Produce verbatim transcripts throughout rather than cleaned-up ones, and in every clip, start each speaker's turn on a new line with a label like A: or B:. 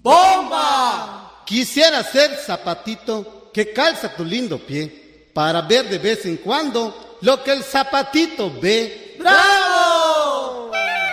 A: ¡Bomba! Quisiera ser zapatito que calza tu lindo pie, para ver de vez en cuando lo que el zapatito ve. ¡Bravo!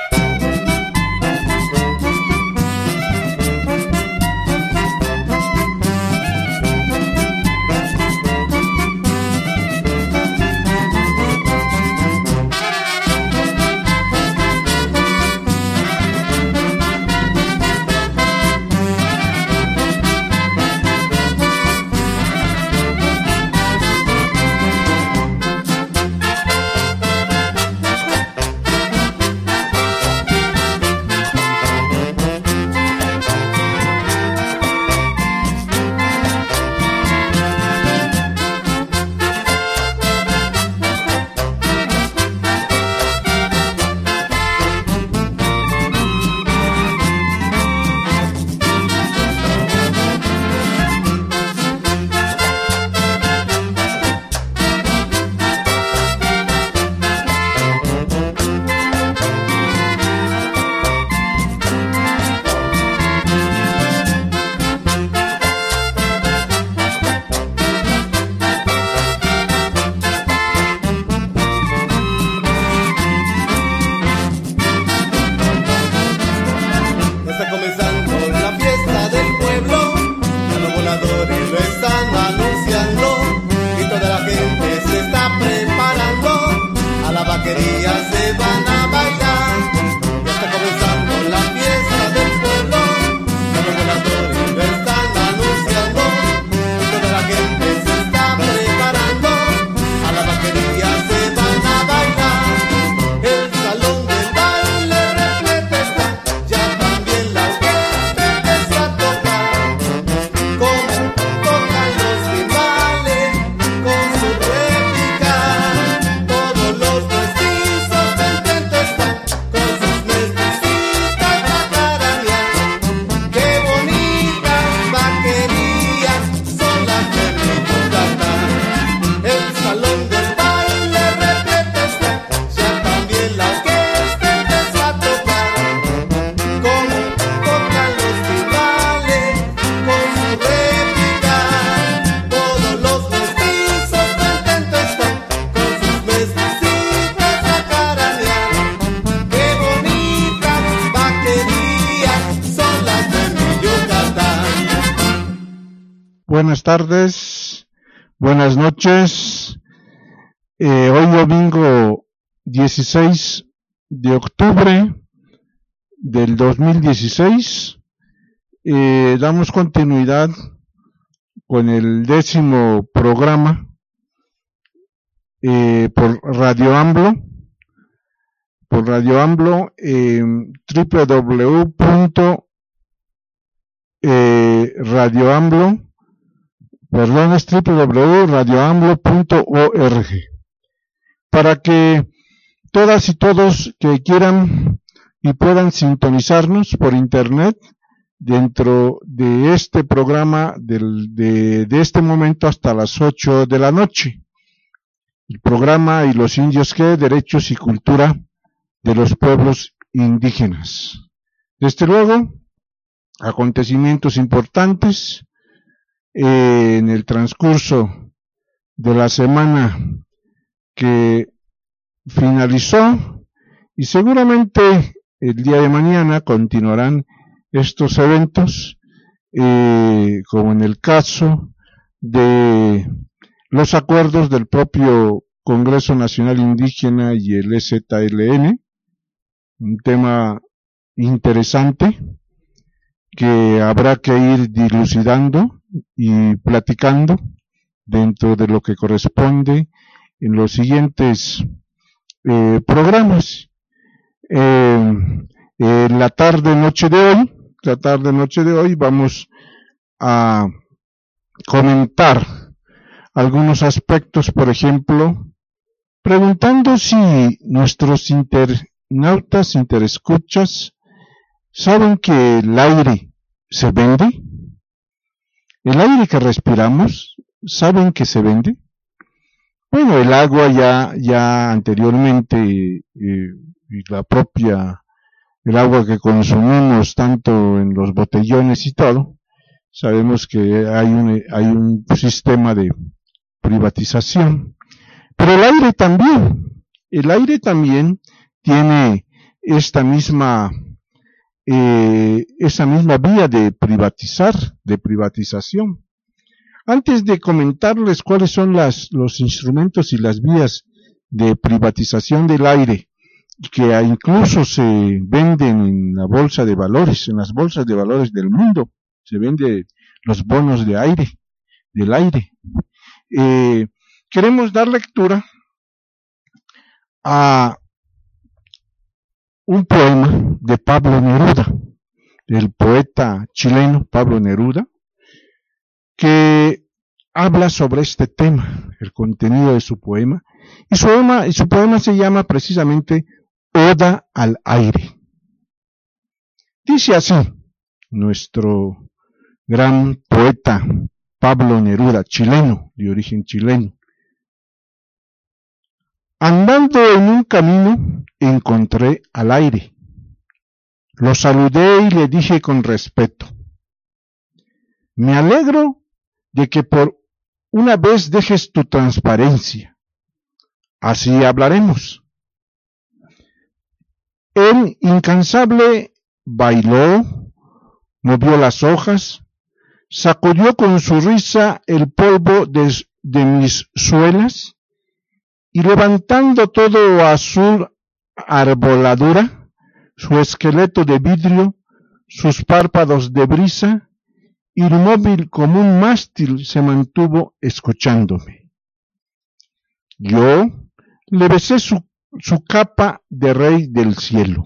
B: Buenas tardes, buenas noches. Eh, hoy domingo dieciséis de octubre del dos mil dieciséis, eh, damos continuidad con el décimo programa eh, por Radio AMLO, por Radio AMLO, eh, doble u doble u doble u punto radio amlo Perdón, es doble u doble u doble u punto radio amlo punto org, para que todas y todos que quieran y puedan sintonizarnos por internet dentro de este programa del, de, de este momento hasta las ocho de la noche. El programa Y los indios que, derechos y cultura de los pueblos indígenas. Desde luego, acontecimientos importantes eh, en el transcurso de la semana que finalizó, y seguramente el día de mañana continuarán estos eventos, eh, como en el caso de los acuerdos del propio Congreso Nacional Indígena y el E Z L N, un tema interesante que habrá que ir dilucidando y platicando dentro de lo que corresponde en los siguientes eh, programas. Eh, eh, la tarde noche de hoy, la tarde noche de hoy vamos a comentar algunos aspectos, por ejemplo, preguntando si nuestros internautas, interescuchas, saben que el aire se vende. El aire que respiramos, ¿saben que se vende? Bueno, el agua ya, ya anteriormente, eh, y la propia el agua que consumimos tanto en los botellones y todo, sabemos que hay un, hay un sistema de privatización. Pero el aire también, el aire también tiene esta misma, eh, esa misma vía de privatizar, de privatización. Antes de comentarles cuáles son las, los instrumentos y las vías de privatización del aire, que incluso se venden en la bolsa de valores, en las bolsas de valores del mundo, se venden los bonos de aire, del aire. Eh, queremos dar lectura a un poema de Pablo Neruda, del poeta chileno Pablo Neruda, que habla sobre este tema, el contenido de su poema, y su poema, y su poema se llama precisamente Oda al aire. Dice así nuestro gran poeta Pablo Neruda, chileno, de origen chileno. Andando en un camino, encontré al aire. Lo saludé y le dije con respeto: me alegro de que por una vez dejes tu transparencia. Así hablaremos. Él, incansable, bailó, movió las hojas, sacudió con su risa el polvo de, de mis suelas, y levantando todo a su arboladura, su esqueleto de vidrio, sus párpados de brisa, inmóvil como un mástil se mantuvo escuchándome. Yo le besé su, su capa de rey del cielo.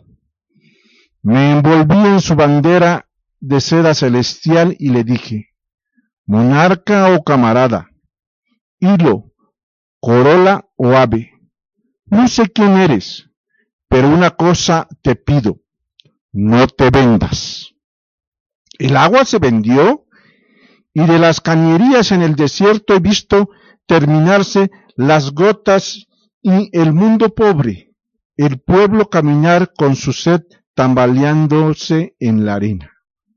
B: Me envolví en su bandera de seda celestial y le dije: monarca o camarada, hilo, corola o ave, no sé quién eres, pero una cosa te pido: no te vendas. El agua se vendió, y de las cañerías en el desierto he visto terminarse las gotas y el mundo pobre, el pueblo caminar con su sed tambaleándose en la arena.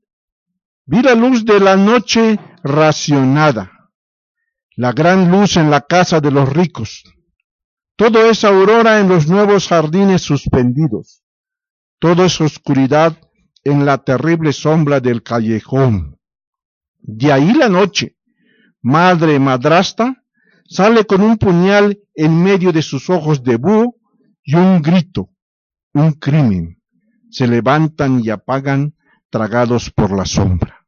B: Vi la luz de la noche racionada, la gran luz en la casa de los ricos. Todo es aurora en los nuevos jardines suspendidos. Todo es oscuridad en la terrible sombra del callejón. De ahí la noche, madre madrasta, sale con un puñal en medio de sus ojos de búho y un grito, un crimen. Se levantan y apagan, tragados por la sombra.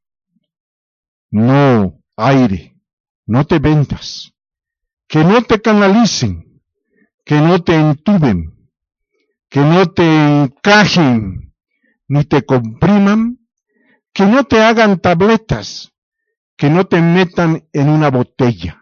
B: No, aire, no te vendas, que no te canalicen, que no te entuben, que no te encajen, ni te compriman, que no te hagan tabletas, que no te metan en una botella.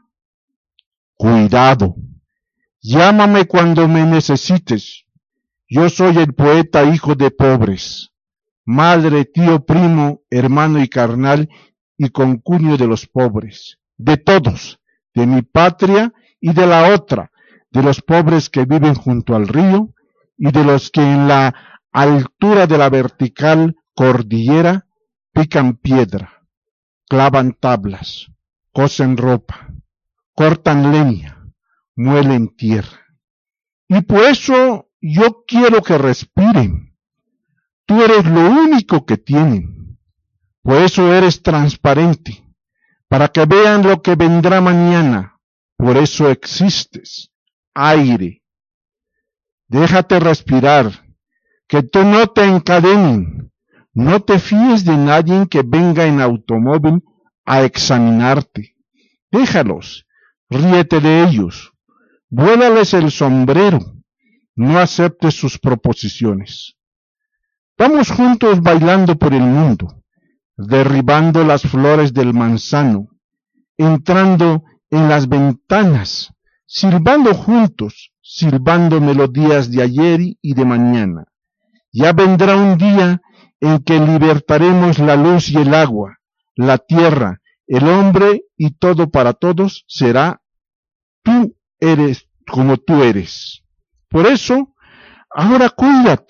B: Cuidado, llámame cuando me necesites. Yo soy el poeta hijo de pobres, madre, tío, primo, hermano y carnal y concuño de los pobres, de todos, de mi patria y de la otra, de los pobres que viven junto al río y de los que en la altura de la vertical cordillera pican piedra, clavan tablas, cosen ropa, cortan leña, muelen tierra. Y por eso yo quiero que respiren. Tú eres lo único que tienen. Por eso eres transparente, para que vean lo que vendrá mañana. Por eso existes, aire. Déjate respirar, que tú no te encadenen. No te fíes de nadie que venga en automóvil a examinarte. Déjalos, ríete de ellos, vuélales el sombrero, no aceptes sus proposiciones. Vamos juntos bailando por el mundo, derribando las flores del manzano, entrando en las ventanas, silbando juntos, silbando melodías de ayer y de mañana. Ya vendrá un día en que libertaremos la luz y el agua, la tierra, el hombre, y todo para todos será tú eres como tú eres. Por eso, ahora cuídate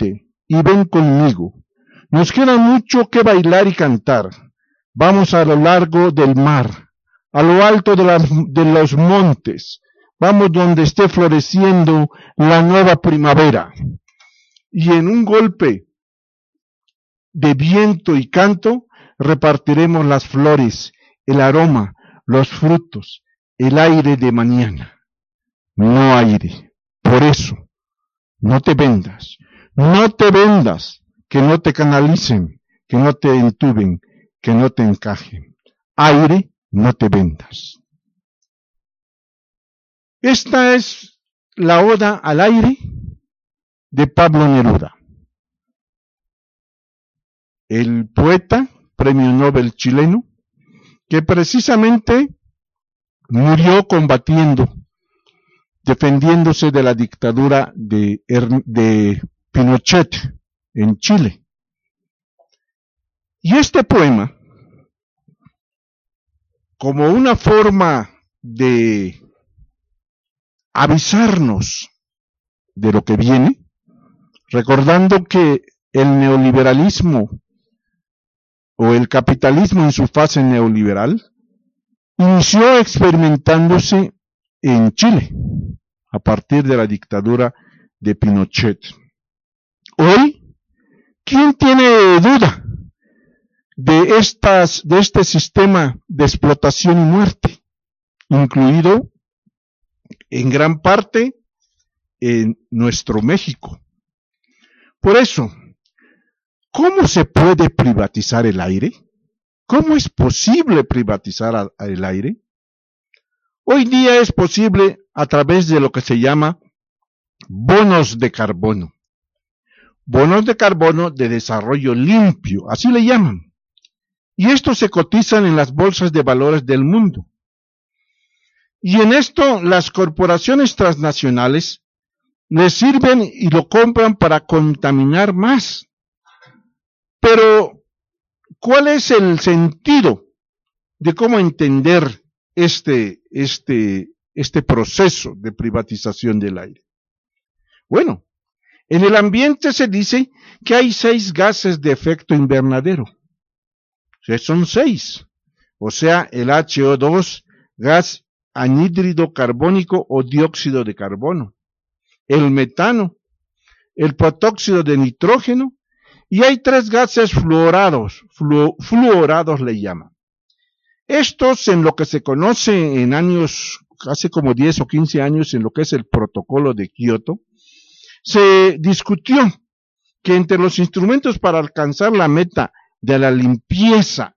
B: y ven conmigo. Nos queda mucho que bailar y cantar. Vamos a lo largo del mar, a lo alto de, las, de los montes. Vamos donde esté floreciendo la nueva primavera. Y en un golpe de viento y canto, repartiremos las flores, el aroma, los frutos, el aire de mañana. No aire. Por eso, no te vendas, no te vendas, que no te canalicen, que no te entuben, que no te encajen. Aire, no te vendas. Esta es la oda al aire de Pablo Neruda, el poeta, premio Nobel chileno, que precisamente murió combatiendo, defendiéndose de la dictadura de, de Pinochet en Chile. Y este poema, como una forma de avisarnos de lo que viene, recordando que el neoliberalismo o el capitalismo en su fase neoliberal inició experimentándose en Chile a partir de la dictadura de Pinochet. Hoy, ¿quién tiene duda de estas, de este sistema de explotación y muerte, incluido en gran parte en nuestro México? Por eso, ¿cómo se puede privatizar el aire? ¿Cómo es posible privatizar el aire? Hoy día es posible a través de lo que se llama bonos de carbono. Bonos de carbono de desarrollo limpio, así le llaman. Y estos se cotizan en las bolsas de valores del mundo. Y en esto las corporaciones transnacionales les sirven y lo compran para contaminar más. Pero, ¿cuál es el sentido de cómo entender este, este, este proceso de privatización del aire? Bueno, en el ambiente se dice que hay seis gases de efecto invernadero. O sea, son seis. O sea, el H O dos, gas anhídrido carbónico o dióxido de carbono, el metano, el protóxido de nitrógeno, y hay tres gases fluorados, flu, fluorados le llaman. Estos, en lo que se conoce en años, hace como diez o quince años, en lo que es el protocolo de Kioto, se discutió que entre los instrumentos para alcanzar la meta de la limpieza,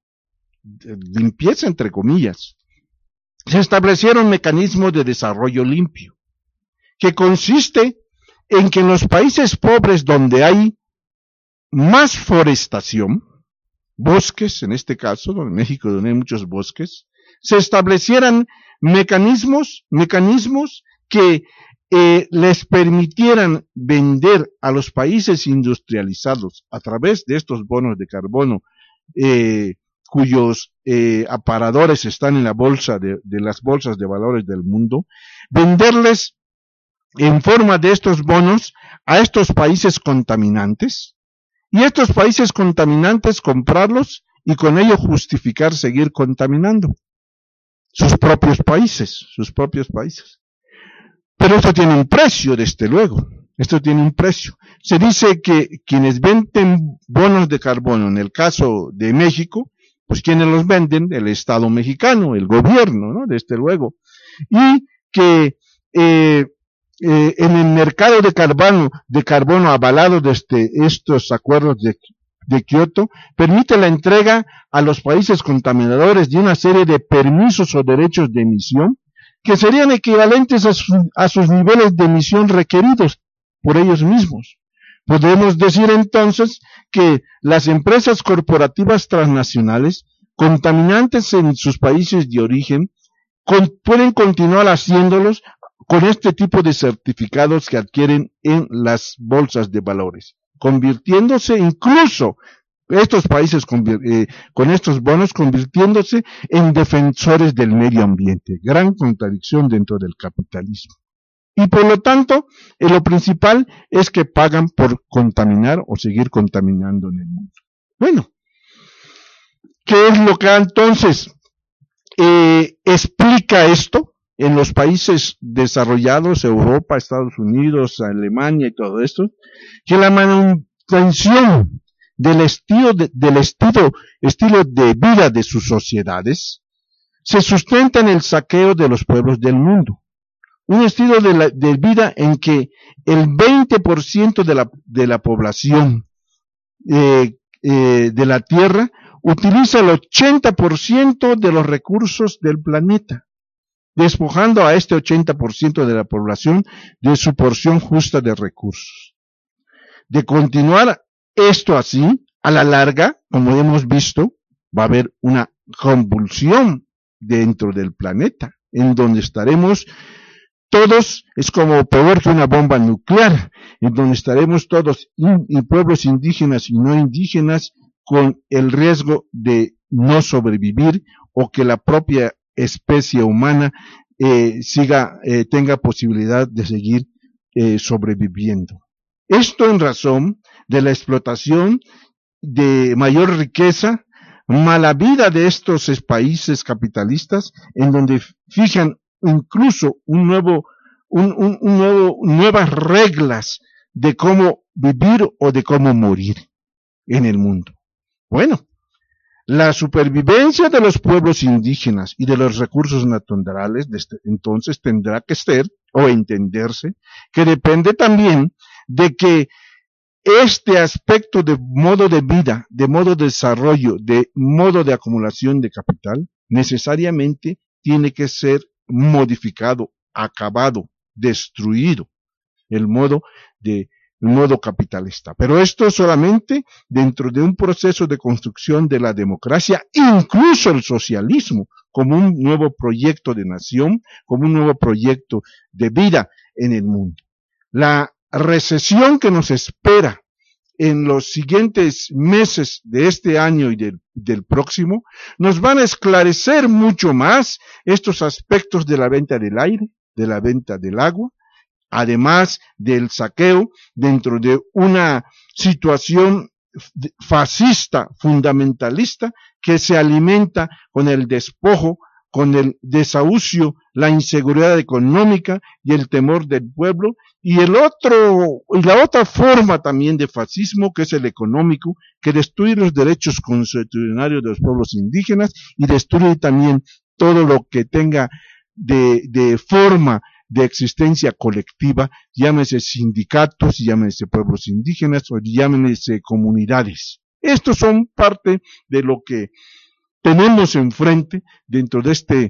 B: limpieza entre comillas, se establecieron mecanismos de desarrollo limpio, que consiste en que en los países pobres donde hay más forestación, bosques en este caso, en México donde hay muchos bosques, se establecieran mecanismos, mecanismos que eh, les permitieran vender a los países industrializados a través de estos bonos de carbono, eh, cuyos eh, aparadores están en la bolsa de, de las bolsas de valores del mundo, venderles en forma de estos bonos a estos países contaminantes, y estos países contaminantes comprarlos y con ello justificar seguir contaminando sus propios países, sus propios países. Pero esto tiene un precio, desde luego, esto tiene un precio. Se dice que quienes venden bonos de carbono, en el caso de México, pues quienes los venden, el Estado mexicano, el gobierno, ¿no? Desde luego. Y que eh, eh, en el mercado de carbono, de carbono avalado desde estos acuerdos de, de Kioto, permite la entrega a los países contaminadores de una serie de permisos o derechos de emisión que serían equivalentes a, su, a sus niveles de emisión requeridos por ellos mismos. Podemos decir entonces que las empresas corporativas transnacionales, contaminantes en sus países de origen, con, pueden continuar haciéndolos con este tipo de certificados que adquieren en las bolsas de valores, convirtiéndose incluso estos países con, eh, con estos bonos, convirtiéndose en defensores del medio ambiente. Gran contradicción dentro del capitalismo. Y por lo tanto, eh, lo principal es que pagan por contaminar o seguir contaminando en el mundo. Bueno, ¿qué es lo que entonces eh, explica esto? En los países desarrollados, Europa, Estados Unidos, Alemania y todo esto, que la manutención del estilo de, del estilo, estilo de vida de sus sociedades se sustenta en el saqueo de los pueblos del mundo. Un estilo de, la, de vida en que el veinte por ciento de la, de la población eh, eh, de la Tierra utiliza el ochenta por ciento de los recursos del planeta, despojando a este ochenta por ciento de la población de su porción justa de recursos. De continuar esto así, a la larga, como hemos visto, va a haber una convulsión dentro del planeta, en donde estaremos todos, es como peor que una bomba nuclear, en donde estaremos todos, y pueblos indígenas y no indígenas, con el riesgo de no sobrevivir o que la propia especie humana eh, siga, eh, tenga posibilidad de seguir eh, sobreviviendo. Esto en razón de la explotación de mayor riqueza, mala vida de estos países capitalistas, en donde fijan incluso un nuevo, un, un, un nuevo, nuevas reglas de cómo vivir o de cómo morir en el mundo. Bueno, la supervivencia de los pueblos indígenas y de los recursos naturales, entonces tendrá que ser o entenderse que depende también de que este aspecto de modo de vida, de modo de desarrollo, de modo de acumulación de capital, necesariamente tiene que ser modificado, acabado, destruido, el modo de el modo capitalista. Pero esto solamente dentro de un proceso de construcción de la democracia, incluso el socialismo, como un nuevo proyecto de nación, como un nuevo proyecto de vida en el mundo. La recesión que nos espera en los siguientes meses de este año y del, del próximo, nos van a esclarecer mucho más estos aspectos de la venta del aire, de la venta del agua, además del saqueo dentro de una situación fascista, fundamentalista, que se alimenta con el despojo, con el desahucio, la inseguridad económica y el temor del pueblo, y el otro, y la otra forma también de fascismo, que es el económico, que destruye los derechos constitucionarios de los pueblos indígenas y destruye también todo lo que tenga de, de forma de existencia colectiva, llámese sindicatos, llámese pueblos indígenas o llámese comunidades. Estos son parte de lo que tenemos enfrente dentro de este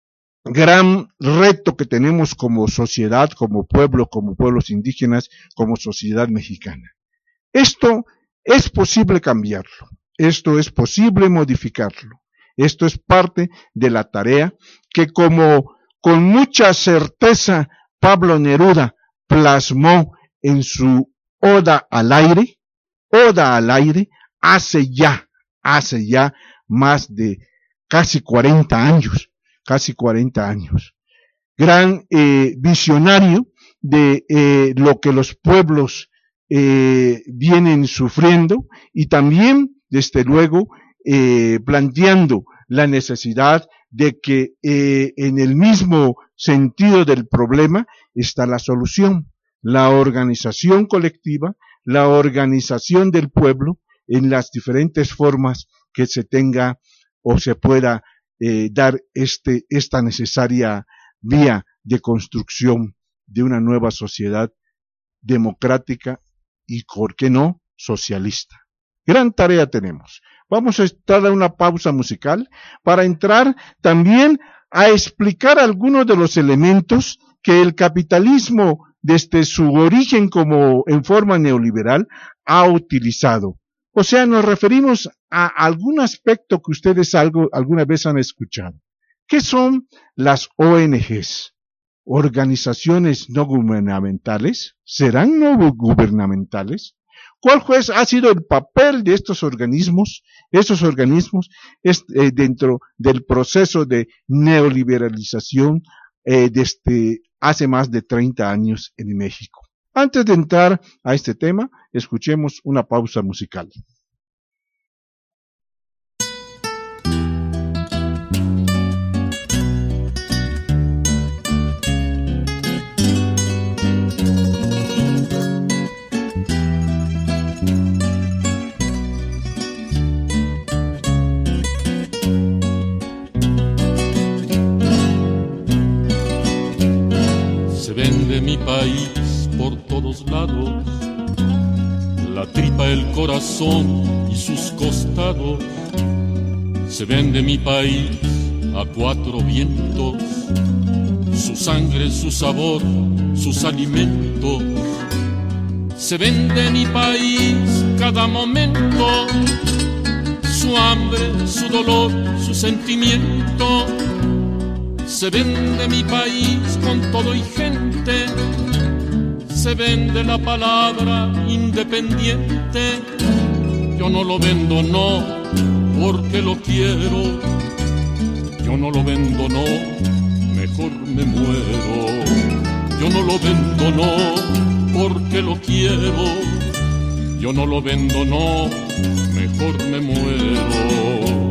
B: gran reto que tenemos como sociedad, como pueblo, como pueblos indígenas, como sociedad mexicana. Esto es posible cambiarlo, esto es posible modificarlo, esto es parte de la tarea que como con mucha certeza Pablo Neruda plasmó en su Oda al aire, Oda al aire, hace ya, hace ya más de casi cuarenta años, casi cuarenta años. Gran eh, visionario de eh, lo que los pueblos eh, vienen sufriendo y también, desde luego, eh, planteando la necesidad de que eh, en el mismo sentido del problema está la solución, la organización colectiva, la organización del pueblo en las diferentes formas que se tenga o se pueda eh, dar este, esta necesaria vía de construcción de una nueva sociedad democrática y, ¿por qué no?, socialista. Gran tarea tenemos. Vamos a estar a una pausa musical para entrar también a explicar algunos de los elementos que el capitalismo desde su origen como en forma neoliberal ha utilizado. O sea, nos referimos a algún aspecto que ustedes algo, alguna vez han escuchado. ¿Qué son las O N Ges? ¿Organizaciones no gubernamentales? ¿Serán no gubernamentales? ¿Cuál pues ha sido el papel de estos organismos? Estos organismos es, eh, dentro del proceso de neoliberalización eh, desde hace más de treinta años en México. Antes de entrar a este tema, escuchemos una pausa musical.
C: Vende mi país por todos lados, la tripa, el corazón y sus costados. Se vende mi país a cuatro vientos, su sangre, su sabor, sus alimentos. Se vende mi país cada momento, su hambre, su dolor, su sentimiento. Se vende mi país con todo y gente, se vende la palabra independiente. Yo no lo vendo, no, porque lo quiero. Yo no lo vendo, no, mejor me muero. Yo no lo vendo, no, porque lo quiero. Yo no lo vendo, no, mejor me muero.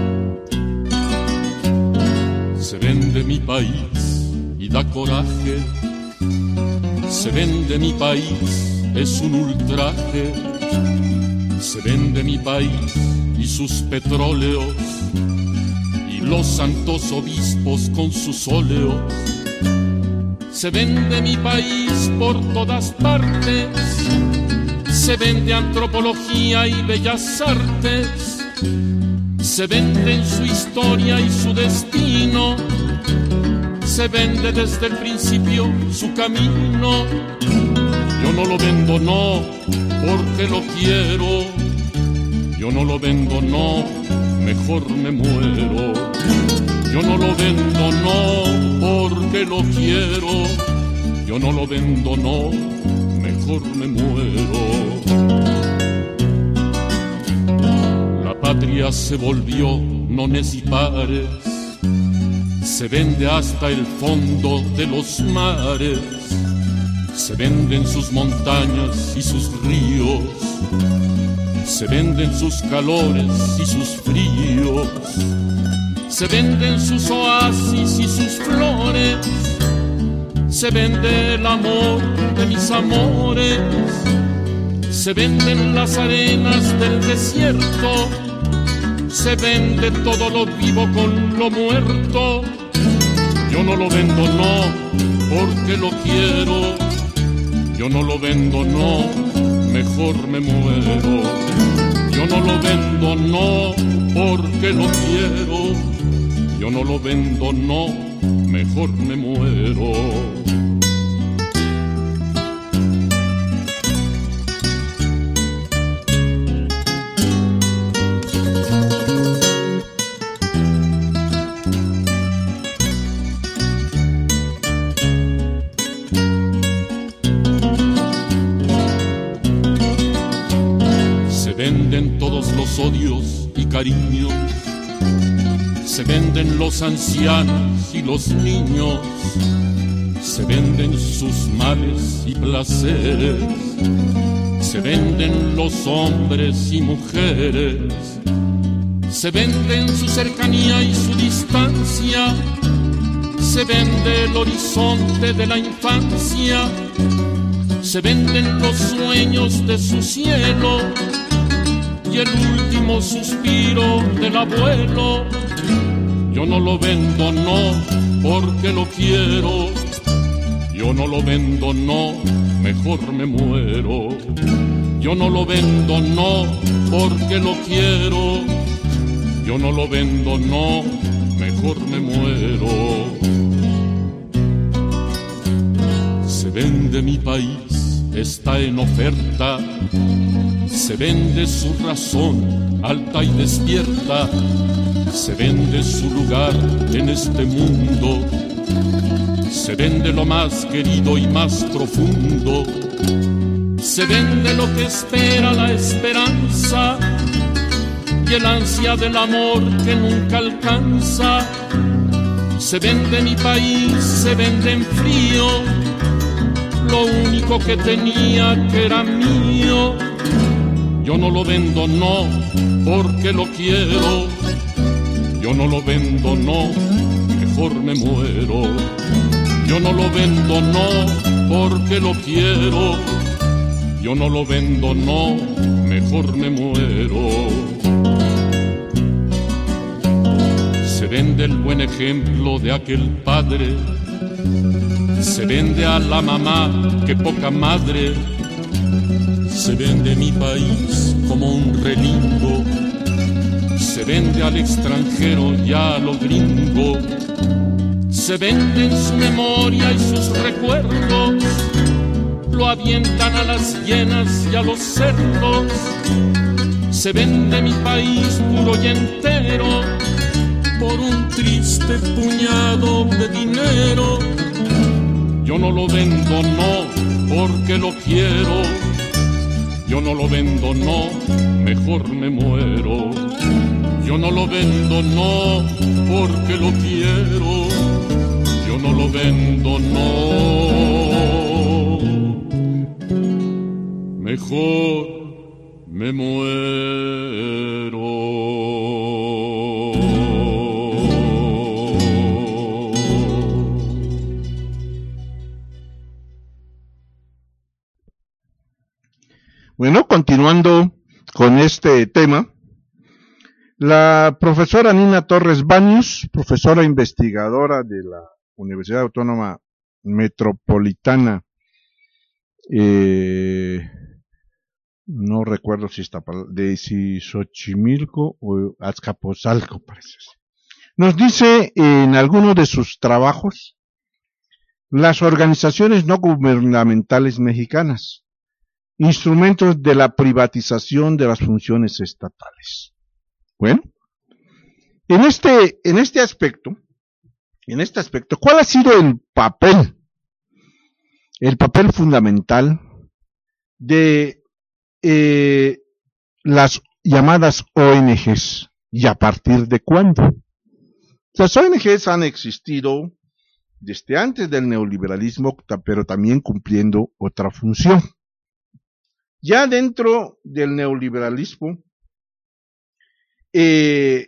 C: Se vende mi país y da coraje, se vende mi país, es un ultraje. Se vende mi país y sus petróleos, y los santos obispos con sus óleos. Se vende mi país por todas partes, se vende antropología y bellas artes. Se vende en su historia y su destino, se vende desde el principio su camino. Yo no lo vendo, no, porque lo quiero. Yo no lo vendo, no, mejor me muero. Yo no lo vendo, no, porque lo quiero. Yo no lo vendo, no, mejor me muero. La patria se volvió nones y pares, se vende hasta el fondo de los mares. Se venden sus montañas y sus ríos, se venden sus calores y sus fríos. Se venden sus oasis y sus flores, se vende el amor de mis amores. Se venden las arenas del desierto, se vende todo lo vivo con lo muerto. Yo no lo vendo, no, porque lo quiero. Yo no lo vendo, no, mejor me muero. Yo no lo vendo, no, porque lo quiero. Yo no lo vendo, no, mejor me muero. Venden todos los odios y cariños, se venden los ancianos y los niños, se venden sus males y placeres, se venden los hombres y mujeres, se venden su cercanía y su distancia, se vende el horizonte de la infancia, se venden los sueños de su cielo y el último suspiro del abuelo. Yo no lo vendo, no, porque lo quiero. Yo no lo vendo, no, mejor me muero. Yo no lo vendo, no, porque lo quiero. Yo no lo vendo, no, mejor me muero. Se vende mi país, está en oferta. Se vende su razón alta y despierta, se vende su lugar en este mundo, se vende lo más querido y más profundo, se vende lo que espera la esperanza y el ansia del amor que nunca alcanza, Se vende mi país, se vende en frío, lo único que tenía que era mío. Yo no lo vendo, no, porque lo quiero. Yo no lo vendo, no, mejor me muero. Yo no lo vendo, no, porque lo quiero. Yo no lo vendo, no, mejor me muero. Se vende el buen ejemplo de aquel padre, se vende a la mamá, que poca madre. Se vende mi país como un relingo, se vende al extranjero y a lo gringo. Se vende en su memoria y sus recuerdos, lo avientan a las hienas y a los cerdos. Se vende mi país puro y entero por un triste puñado de dinero. Yo no lo vendo, no, porque lo quiero. Yo no lo vendo, no, mejor me muero. Yo no lo vendo, no, porque lo quiero. Yo no lo vendo, no, mejor me muero.
B: Bueno, continuando con este tema, la profesora Nina Torres Baños, profesora investigadora de la Universidad Autónoma Metropolitana, eh, no recuerdo si está de si Xochimilco o Azcapotzalco, parece. Nos dice en alguno de sus trabajos, las organizaciones no gubernamentales mexicanas, instrumentos de la privatización de las funciones estatales. Bueno, en este, en este aspecto, en este aspecto, ¿cuál ha sido el papel, el papel fundamental de eh, las llamadas O N Ges y a partir de cuándo? Las O N Ges han existido desde antes del neoliberalismo, pero también cumpliendo otra función. Ya dentro del neoliberalismo, eh,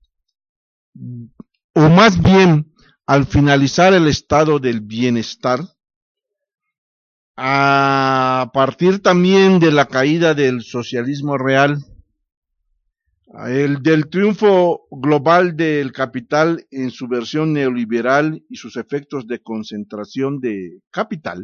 B: o más bien al finalizar el estado del bienestar, a partir también de la caída del socialismo real, el del triunfo global del capital en su versión neoliberal y sus efectos de concentración de capital,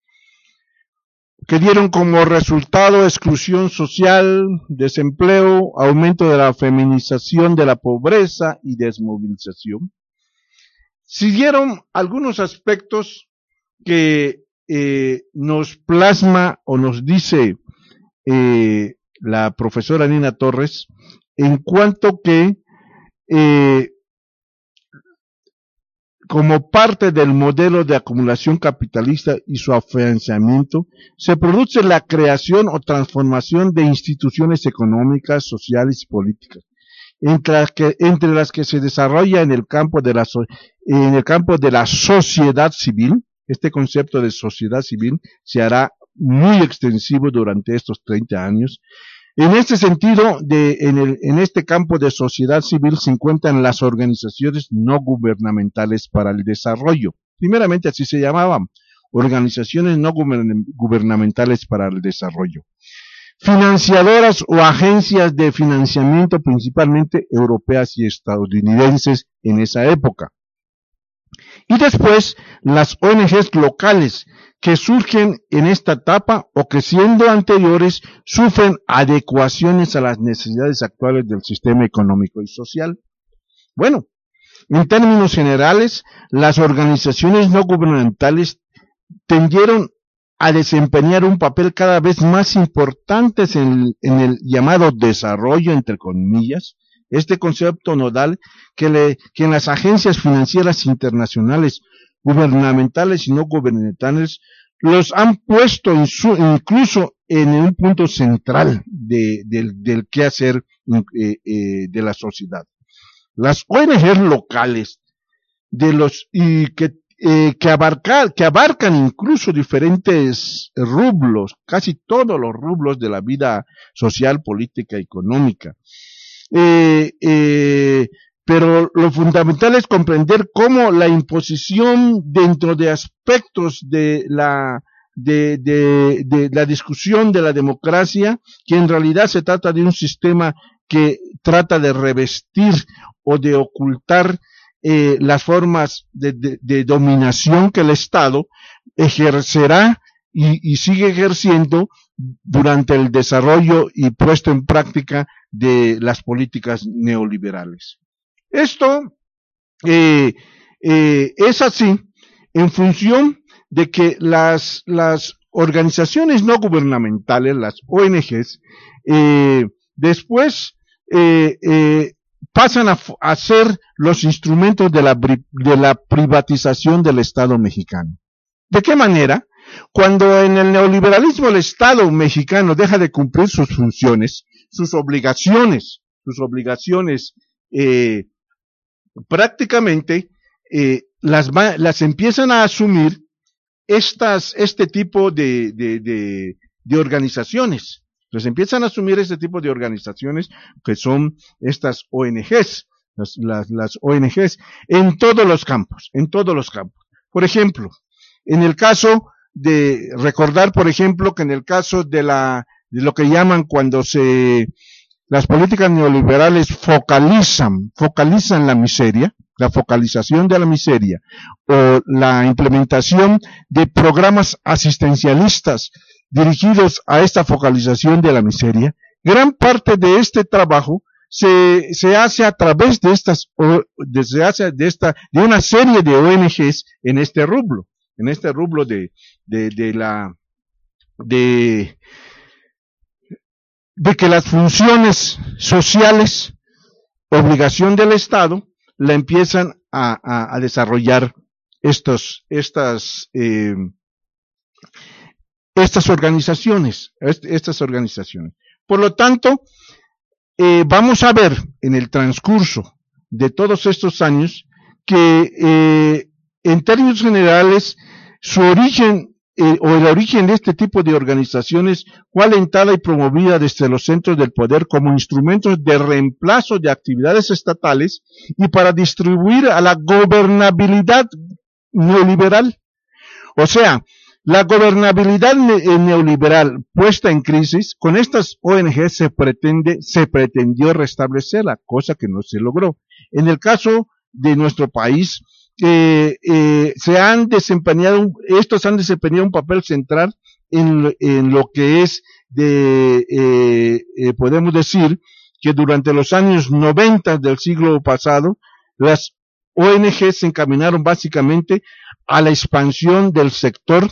B: que dieron como resultado exclusión social, desempleo, aumento de la feminización de la pobreza y desmovilización. Siguieron algunos aspectos que eh, nos plasma o nos dice eh, la profesora Nina Torres, en cuanto que eh, como parte del modelo de acumulación capitalista y su afianzamiento, se produce la creación o transformación de instituciones económicas, sociales y políticas, entre las que, entre las que se desarrolla en el campo de la, en el campo de la sociedad civil. Este concepto de sociedad civil se hará muy extensivo durante estos treinta años. En este sentido, de, en, el, en este campo de sociedad civil se encuentran las organizaciones no gubernamentales para el desarrollo. Primeramente así se llamaban, organizaciones no gubernamentales para el desarrollo. Financiadoras o agencias de financiamiento principalmente europeas y estadounidenses en esa época. Y después las O N Ges locales, que surgen en esta etapa o que siendo anteriores sufren adecuaciones a las necesidades actuales del sistema económico y social. Bueno, en términos generales, las organizaciones no gubernamentales tendieron a desempeñar un papel cada vez más importante en, en el llamado desarrollo, entre comillas, este concepto nodal que, le, que en las agencias financieras internacionales, gubernamentales y no gubernamentales, los han puesto en su, incluso en un punto central de, de, del quehacer eh, eh, de la sociedad. Las O N Ges locales de los y que eh, que abarcar que abarcan incluso diferentes rublos, casi todos los rublos de la vida social, política, económica. Eh, eh, pero lo fundamental es comprender cómo la imposición dentro de aspectos de la de, de, de la discusión de la democracia, que en realidad se trata de un sistema que trata de revestir o de ocultar eh, las formas de, de, de dominación que el Estado ejercerá y, y sigue ejerciendo durante el desarrollo y puesto en práctica de las políticas neoliberales. Esto eh, eh, es así en función de que las, las organizaciones no gubernamentales, las O N Ges, eh, después eh, eh, pasan a, a ser los instrumentos de la, de la privatización del Estado mexicano. ¿De qué manera? Cuando en el neoliberalismo el Estado mexicano deja de cumplir sus funciones, sus obligaciones, sus obligaciones eh, prácticamente eh, las, las empiezan a asumir estas, este tipo de, de, de, de organizaciones. Entonces empiezan a asumir este tipo de organizaciones que son estas O N Ges, las, las, las O N Ges, en todos los campos, en todos los campos. Por ejemplo, en el caso de recordar, por ejemplo, que en el caso de la, de lo que llaman cuando se, las políticas neoliberales focalizan, focalizan la miseria, la focalización de la miseria, o la implementación de programas asistencialistas dirigidos a esta focalización de la miseria, gran parte de este trabajo se, se hace a través de estas, de, se hace de esta, de una serie de O N Ges en este rublo, en este rublo de, de, de la, de, de que las funciones sociales, obligación del Estado, la empiezan a, a, a desarrollar estos, estas, eh, estas organizaciones, estas organizaciones. Por lo tanto, eh, vamos a ver en el transcurso de todos estos años que, eh, en términos generales, su origen eh, o el origen de este tipo de organizaciones fue alentada y promovida desde los centros del poder como instrumentos de reemplazo de actividades estatales y para distribuir a la gobernabilidad neoliberal. O sea, la gobernabilidad ne- neoliberal puesta en crisis, con estas O N Ges se pretende, se pretendió restablecerla, cosa que no se logró. En el caso de nuestro país, eh, eh, se han desempeñado, estos han desempeñado un papel central en, en lo que es de, eh, eh, podemos decir, que durante los años noventa del siglo pasado, las O N Ges se encaminaron básicamente a la expansión del sector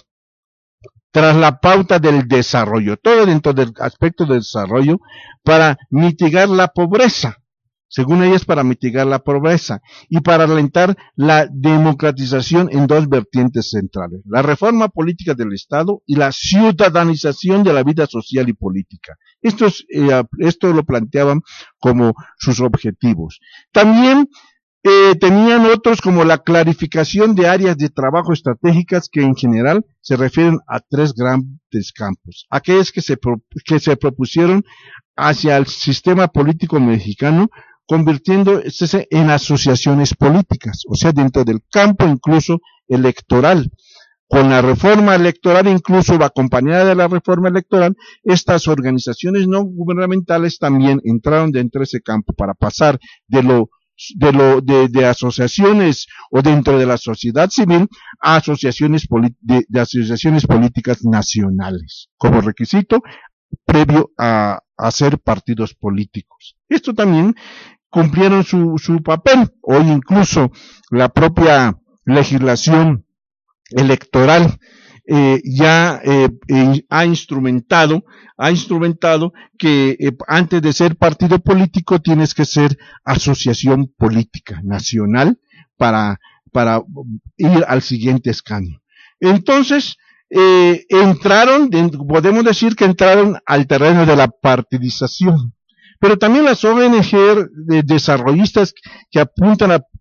B: tras la pauta del desarrollo, todo dentro del aspecto del desarrollo, para mitigar la pobreza, según ellas para mitigar la pobreza, y para alentar la democratización en dos vertientes centrales, la reforma política del Estado y la ciudadanización de la vida social y política. Estos, eh, esto lo planteaban como sus objetivos. También Eh, tenían otros como la clarificación de áreas de trabajo estratégicas que en general se refieren a tres grandes campos. Aquellas que se, pro, que se propusieron hacia el sistema político mexicano, convirtiéndose en asociaciones políticas, o sea, dentro del campo incluso electoral. Con la reforma electoral, incluso acompañada de la reforma electoral, estas organizaciones no gubernamentales también entraron dentro de ese campo para pasar de lo de lo de, de asociaciones o dentro de la sociedad civil a asociaciones de, de asociaciones políticas nacionales como requisito previo a, a ser partidos políticos. Esto también cumplieron su, su papel. Hoy incluso la propia legislación electoral eh, ya eh, eh, ha instrumentado, ha instrumentado que eh, antes de ser partido político tienes que ser asociación política nacional para, para ir al siguiente escaño. Entonces, eh, entraron, podemos decir que entraron al terreno de la partidización. Pero también las O N G de desarrollistas que apuntan a,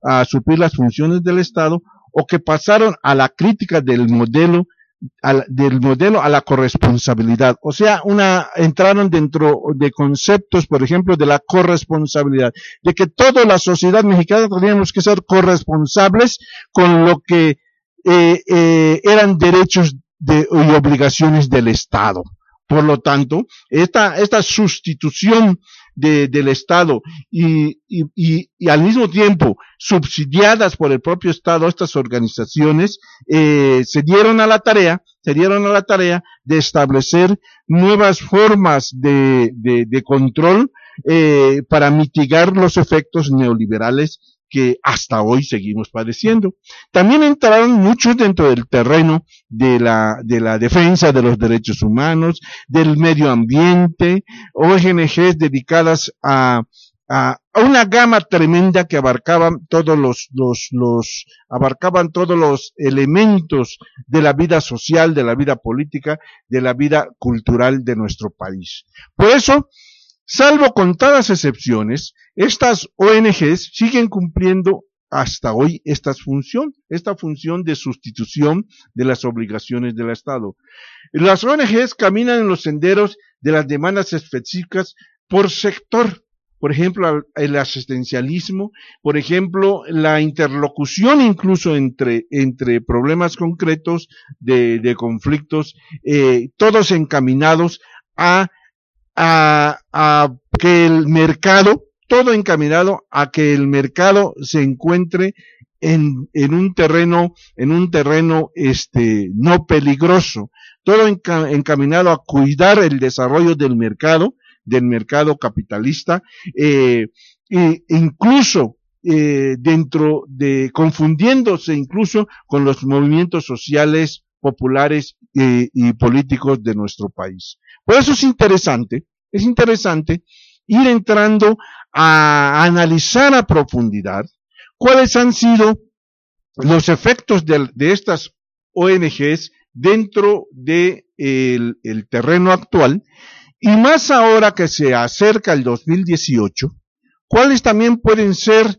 B: a suplir las funciones del Estado, o que pasaron a la crítica del modelo, al, del modelo a la corresponsabilidad. O sea, una, entraron dentro de conceptos, por ejemplo, de la corresponsabilidad, de que toda la sociedad mexicana teníamos que ser corresponsables con lo que eh, eh, eran derechos de, y obligaciones del Estado. Por lo tanto, esta, esta sustitución de, del Estado y, y, y, y al mismo tiempo subsidiadas por el propio Estado, estas organizaciones eh, se dieron a la tarea, se dieron a la tarea de establecer nuevas formas de, de, de control eh, para mitigar los efectos neoliberales que hasta hoy seguimos padeciendo. También entraron muchos dentro del terreno de la, de la defensa de los derechos humanos, del medio ambiente, O N Ges dedicadas a, a, a una gama tremenda que abarcaban todos los, los, los, abarcaban todos los elementos de la vida social, de la vida política, de la vida cultural de nuestro país. Por eso, salvo contadas excepciones, estas O N Ges siguen cumpliendo hasta hoy esta función, esta función de sustitución de las obligaciones del Estado. Las O N Ges caminan en los senderos de las demandas específicas por sector, por ejemplo, el asistencialismo, por ejemplo, la interlocución incluso entre, entre problemas concretos de, de conflictos, eh, todos encaminados a A, a que el mercado, todo encaminado a que el mercado se encuentre en, en un terreno, en un terreno este no peligroso, todo enca, encaminado a cuidar el desarrollo del mercado, del mercado capitalista, eh, e incluso eh, dentro de, confundiéndose incluso con los movimientos sociales populares eh, y políticos de nuestro país. Por eso es interesante, es interesante ir entrando a analizar a profundidad cuáles han sido los efectos de, de estas O N Ges dentro de el, el terreno actual, y más ahora que se acerca el dos mil dieciocho, cuáles también pueden ser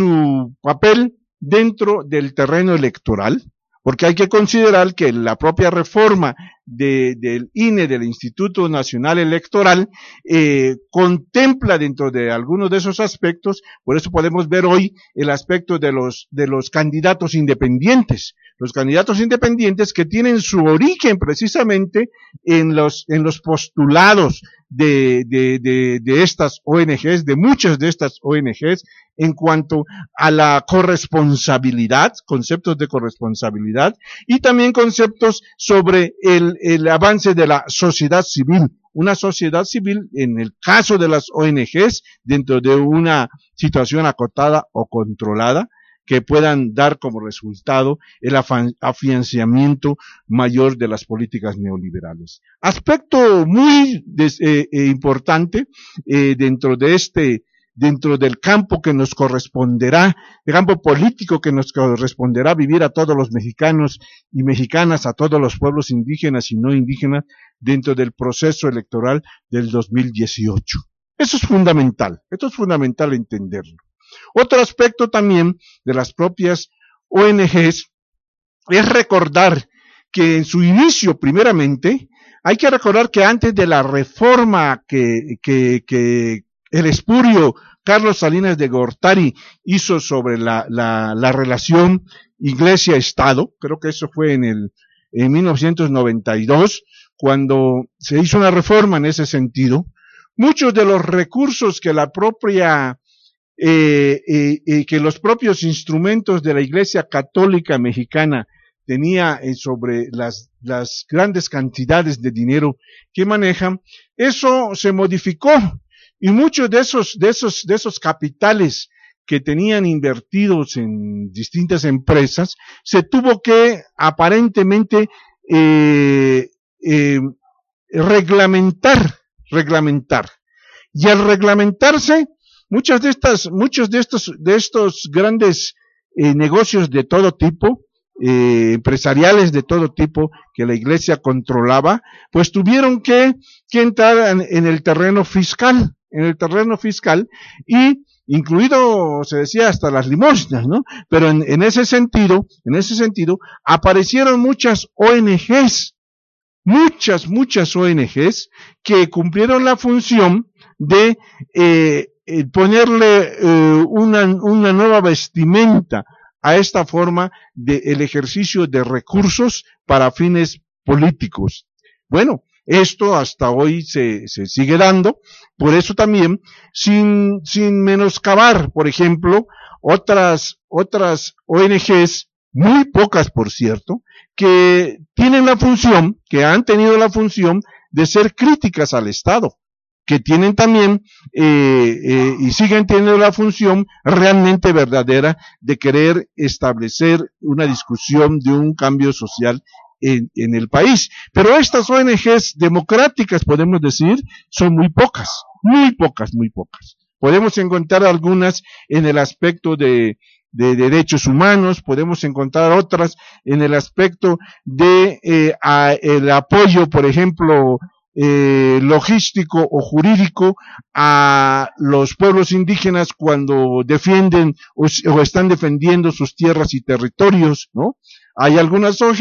B: su papel dentro del terreno electoral, porque hay que considerar que la propia reforma de, del I N E, del Instituto Nacional Electoral, eh, contempla dentro de algunos de esos aspectos. Por eso podemos ver hoy el aspecto de los, de los candidatos independientes, los candidatos independientes que tienen su origen precisamente en los, en los postulados de, de, de, de estas O N Ges, de muchas de estas O N Ges, en cuanto a la corresponsabilidad, conceptos de corresponsabilidad, y también conceptos sobre el, el avance de la sociedad civil. Una sociedad civil, en el caso de las O N Ges, dentro de una situación acotada o controlada, que puedan dar como resultado el afianzamiento mayor de las políticas neoliberales. Aspecto muy des, eh, eh, importante eh, dentro de este dentro del campo que nos corresponderá, el campo político que nos corresponderá vivir a todos los mexicanos y mexicanas, a todos los pueblos indígenas y no indígenas, dentro del proceso electoral del dos mil dieciocho. Eso es fundamental, esto es fundamental entenderlo. Otro aspecto también de las propias O N Ges es recordar que en su inicio, primeramente, hay que recordar que antes de la reforma que, que, que el espurio Carlos Salinas de Gortari hizo sobre la, la, la relación Iglesia-Estado, creo que eso fue en el en mil novecientos noventa y dos, cuando se hizo una reforma en ese sentido, muchos de los recursos que la propia eh, eh, eh, que los propios instrumentos de la Iglesia Católica Mexicana tenía eh, sobre las, las grandes cantidades de dinero que manejan, eso se modificó. Y muchos de esos, de esos, de esos capitales que tenían invertidos en distintas empresas, se tuvo que aparentemente eh, eh, reglamentar, reglamentar. Y al reglamentarse, muchas de estas, muchos de estos, de estos grandes eh, negocios de todo tipo, eh, empresariales de todo tipo que la Iglesia controlaba, pues tuvieron que, que entrar en, en el terreno fiscal. en el terreno fiscal y incluido, se decía, hasta las limosnas, ¿no? Pero en, en ese sentido, en ese sentido, aparecieron muchas O N Ges, muchas, muchas O N Ges que cumplieron la función de eh, eh, ponerle eh, una, una nueva vestimenta a esta forma de el ejercicio de recursos para fines políticos. Bueno, esto hasta hoy se, se sigue dando, por eso también, sin, sin menoscabar, por ejemplo, otras, otras O N Ges, muy pocas por cierto, que tienen la función, que han tenido la función de ser críticas al Estado, que tienen también eh, eh, y siguen teniendo la función realmente verdadera de querer establecer una discusión de un cambio social En, en el país. Pero estas O N Ges democráticas, podemos decir, son muy pocas, muy pocas, muy pocas. Podemos encontrar algunas en el aspecto de, de derechos humanos, podemos encontrar otras en el aspecto de eh, a, el apoyo, por ejemplo, eh, logístico o jurídico a los pueblos indígenas cuando defienden o, o están defendiendo sus tierras y territorios, ¿no? Hay algunas O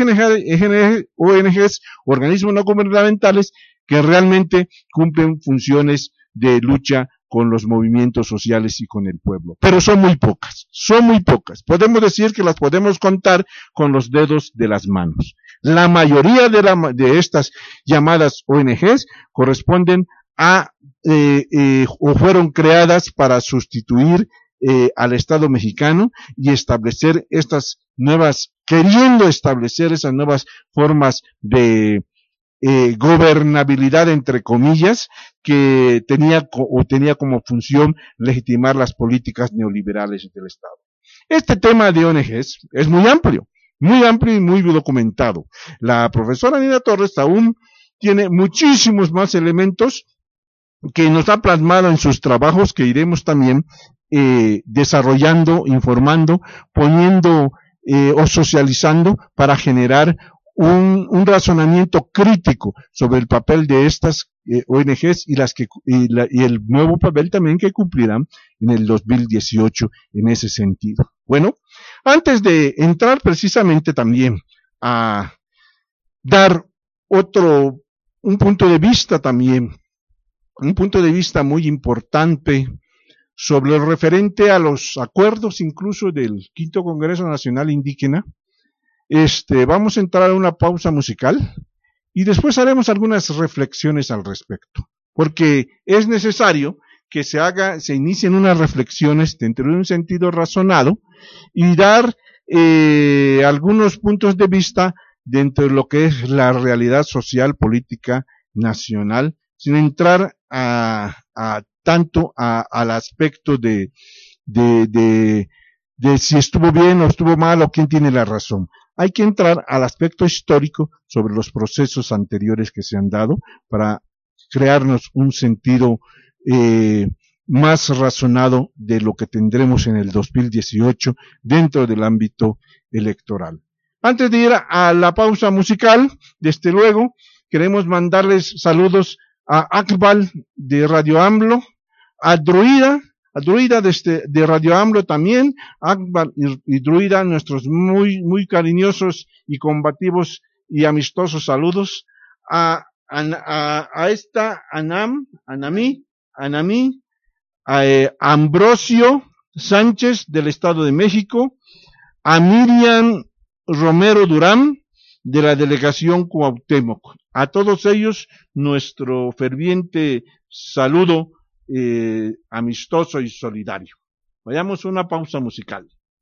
B: N Ges, organismos no gubernamentales, que realmente cumplen funciones de lucha con los movimientos sociales y con el pueblo. Pero son muy pocas, son muy pocas. Podemos decir que las podemos contar con los dedos de las manos. La mayoría de, la, de estas llamadas O N Ges corresponden a, eh, eh, o fueron creadas para sustituir Eh, al Estado mexicano y establecer estas nuevas, queriendo establecer esas nuevas formas de eh, gobernabilidad, entre comillas, que tenía o tenía como función legitimar las políticas neoliberales del Estado. Este tema de O N Ges es muy amplio, muy amplio y muy documentado. La profesora Nina Torres aún tiene muchísimos más elementos que nos ha plasmado en sus trabajos, que iremos también Eh, desarrollando, informando, poniendo eh, o socializando para generar un, un razonamiento crítico sobre el papel de estas eh, O N Ges y las que y, la, y el nuevo papel también que cumplirán en el dos mil dieciocho en ese sentido. Bueno, antes de entrar precisamente también a dar otro, un punto de vista también, un punto de vista muy importante sobre lo referente a los acuerdos incluso del Quinto Congreso Nacional Indígena, este, vamos a entrar a una pausa musical y después haremos algunas reflexiones al respecto, porque es necesario que se haga, se inicien unas reflexiones dentro de un sentido razonado y dar eh, algunos puntos de vista dentro de lo que es la realidad social, política, nacional, sin entrar a, a tanto a, al aspecto de, de, de, de si estuvo bien o estuvo mal o quién tiene la razón. Hay que entrar al aspecto histórico sobre los procesos anteriores que se han dado para crearnos un sentido eh, más razonado de lo que tendremos en el dos mil dieciocho dentro del ámbito electoral. Antes de ir a la pausa musical, desde luego, queremos mandarles saludos a Akbal de Radio AMLO, a Druida, a Druida de, este, de Radio AMLO también, Akbal y, y Druida, nuestros muy, muy cariñosos y combativos y amistosos saludos, a, a, a, a esta Anam, Anami, Anami, a eh, Ambrosio Sánchez del Estado de México, a Miriam Romero Durán de la delegación Cuauhtémoc. A todos ellos nuestro ferviente saludo eh, amistoso y solidario. Vayamos a una pausa musical.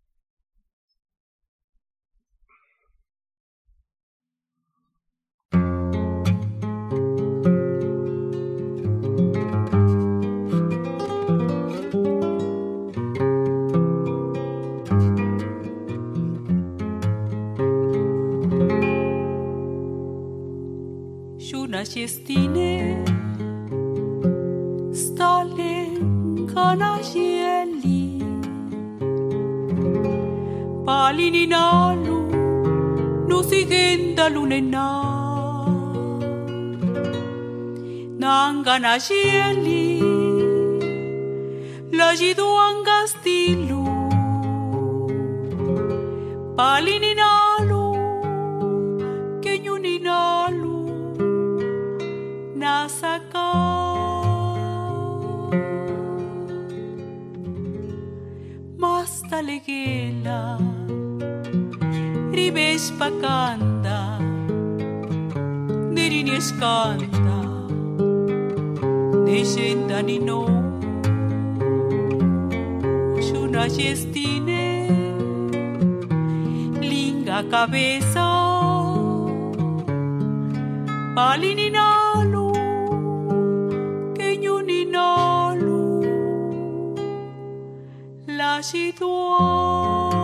D: Shestine Stalin Kanajeli Palininalu Nusigenda Lunena Nanganajeli lajiduangastilu palininalu kenyuninalu nasaka masta legela ribes pakanda nerinies kanta nesenda nino shuna gestine linga cabeza palininalu kenyuninalu la situación.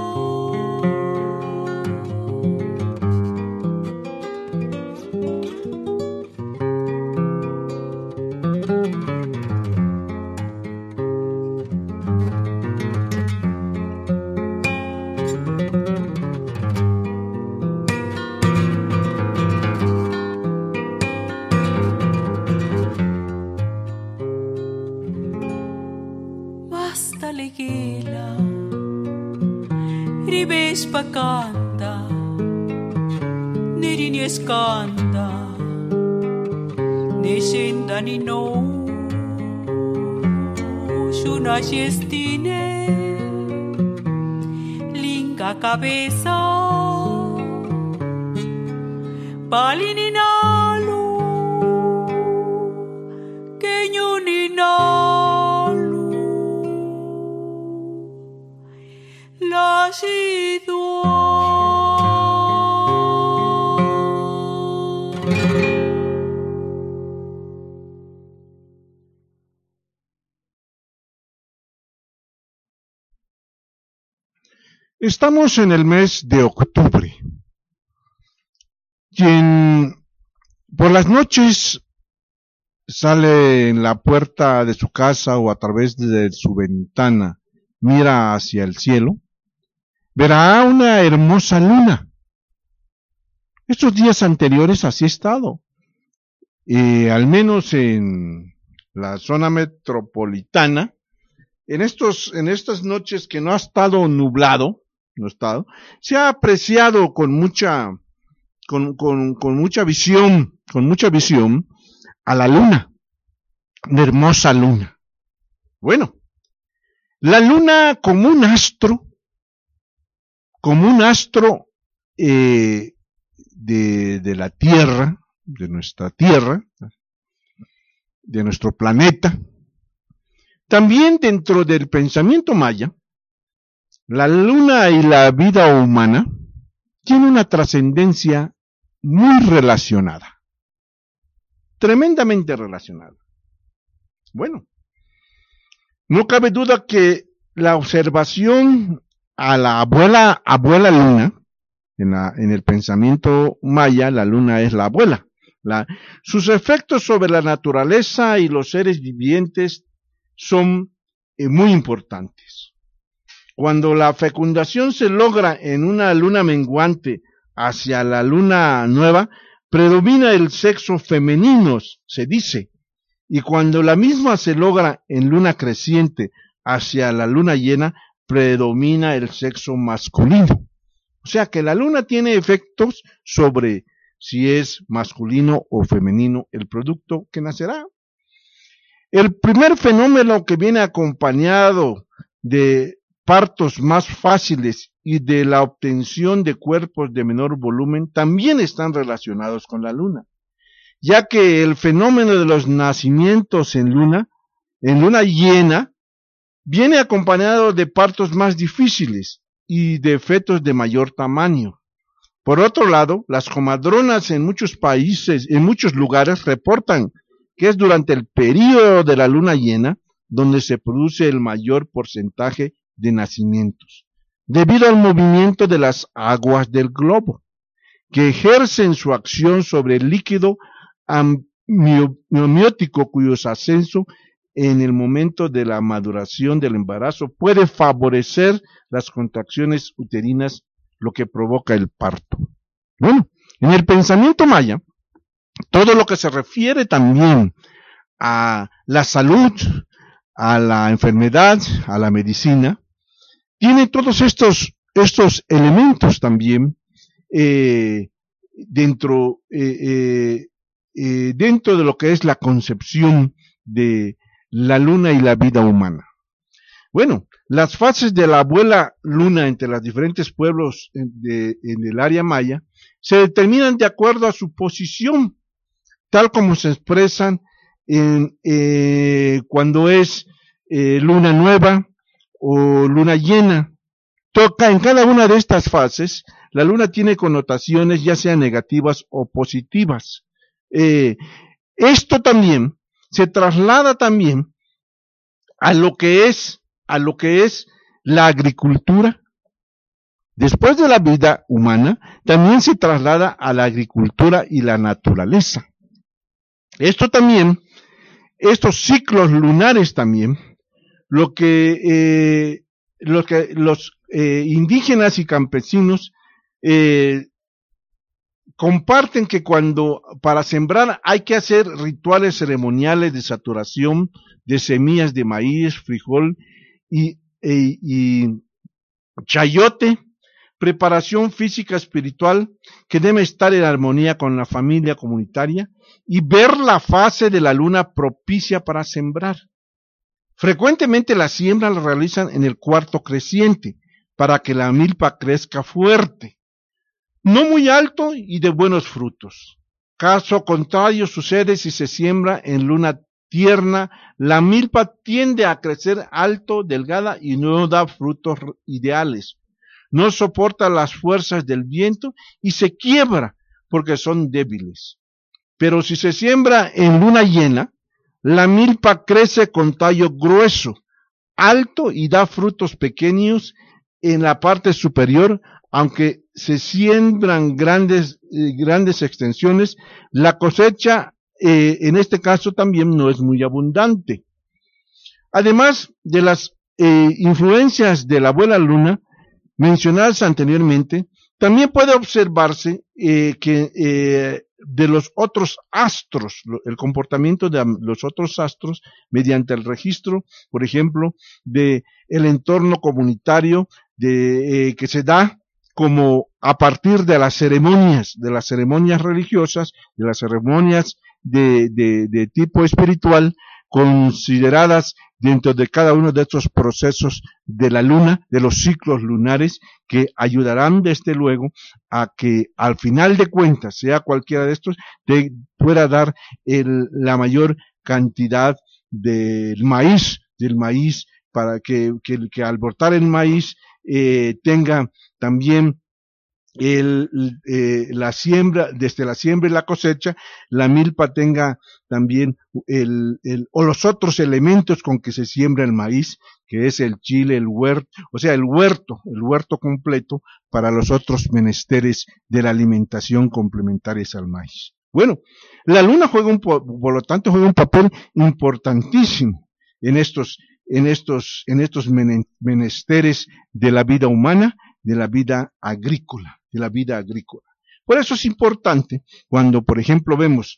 D: Ribes pakanda nerinies kanta nesenda nino shuna gestine linga cabeza palininalu kenyuninalu la
B: Estamos en el mes de octubre. Quien por las noches sale en la puerta de su casa o a través de su ventana, mira hacia el cielo, verá una hermosa luna. Estos días anteriores así ha estado. Eh, al menos en la zona metropolitana, en estos, en estas noches que no ha estado nublado, no ha estado, se ha apreciado con mucha, con, con, con mucha visión, con mucha visión a la luna, una hermosa luna. Bueno, la luna como un astro, como un astro eh, de, de la Tierra, de nuestra Tierra, de nuestro planeta. También dentro del pensamiento maya, la luna y la vida humana tienen una trascendencia muy relacionada, tremendamente relacionada. Bueno, no cabe duda que la observación a la abuela, abuela luna, en, la, en el pensamiento maya, la luna es la abuela. La, sus efectos sobre la naturaleza y los seres vivientes son eh, muy importantes. Cuando la fecundación se logra en una luna menguante hacia la luna nueva, predomina el sexo femenino, se dice, y cuando la misma se logra en luna creciente hacia la luna llena, predomina el sexo masculino. O sea que la luna tiene efectos sobre si es masculino o femenino el producto que nacerá. El primer fenómeno que viene acompañado de partos más fáciles y de la obtención de cuerpos de menor volumen también están relacionados con la luna, ya que el fenómeno de los nacimientos en luna, en luna llena, viene acompañado de partos más difíciles y de fetos de mayor tamaño. Por otro lado, las comadronas en muchos países, en muchos lugares, reportan que es durante el período de la luna llena donde se produce el mayor porcentaje de nacimientos, debido al movimiento de las aguas del globo, que ejercen su acción sobre el líquido amniótico, cuyo ascenso en el momento de la maduración del embarazo puede favorecer las contracciones uterinas, lo que provoca el parto. Bueno, en el pensamiento maya, todo lo que se refiere también a la salud, a la enfermedad, a la medicina, tiene todos estos, estos elementos también eh, dentro, eh, eh, eh, dentro de lo que es la concepción de la luna y la vida humana. Bueno, las fases de la abuela luna entre los diferentes pueblos en, de, en el área maya se determinan de acuerdo a su posición, tal como se expresan en, eh, cuando es eh, luna nueva o luna llena. Toca en cada una de estas fases, la luna tiene connotaciones ya sean negativas o positivas. Eh, esto también se traslada también a lo que es a lo que es la agricultura. Después de la vida humana, también se traslada a la agricultura y la naturaleza. Esto también, estos ciclos lunares también, lo que, eh, lo que los eh, indígenas y campesinos eh, comparten que cuando para sembrar hay que hacer rituales ceremoniales de saturación de semillas de maíz, frijol y, e, y chayote, preparación física espiritual que debe estar en armonía con la familia comunitaria y ver la fase de la luna propicia para sembrar. Frecuentemente la siembra la realizan en el cuarto creciente para que la milpa crezca fuerte, no muy alto y de buenos frutos. Caso contrario sucede si se siembra en luna tierna, la milpa tiende a crecer alto, delgada y no da frutos ideales. No soporta las fuerzas del viento y se quiebra porque son débiles. Pero si se siembra en luna llena, la milpa crece con tallo grueso, alto y da frutos pequeños en la parte superior. Aunque se siembran grandes, eh, grandes extensiones, la cosecha eh, en este caso también no es muy abundante. Además de las eh, influencias de la abuela luna mencionadas anteriormente, también puede observarse eh, que eh, de los otros astros, el comportamiento de los otros astros mediante el registro, por ejemplo, de el entorno comunitario de eh, que se da como a partir de las ceremonias, de las ceremonias religiosas, de las ceremonias de, de, de tipo espiritual, consideradas dentro de cada uno de estos procesos de la luna, de los ciclos lunares, que ayudarán desde luego a que al final de cuentas, sea cualquiera de estos, te pueda dar el, la mayor cantidad del maíz, del maíz, para que, que, que al brotar el maíz eh, tenga también el, eh, la siembra, desde la siembra y la cosecha, la milpa tenga también el, el, o los otros elementos con que se siembra el maíz, que es el chile, el huerto, o sea, el huerto, el huerto completo para los otros menesteres de la alimentación complementarios al maíz. Bueno, la luna juega un, por lo tanto, juega un papel importantísimo en estos, en estos, en estos menesteres de la vida humana, de la vida agrícola, de la vida agrícola. Por eso es importante cuando, por ejemplo, vemos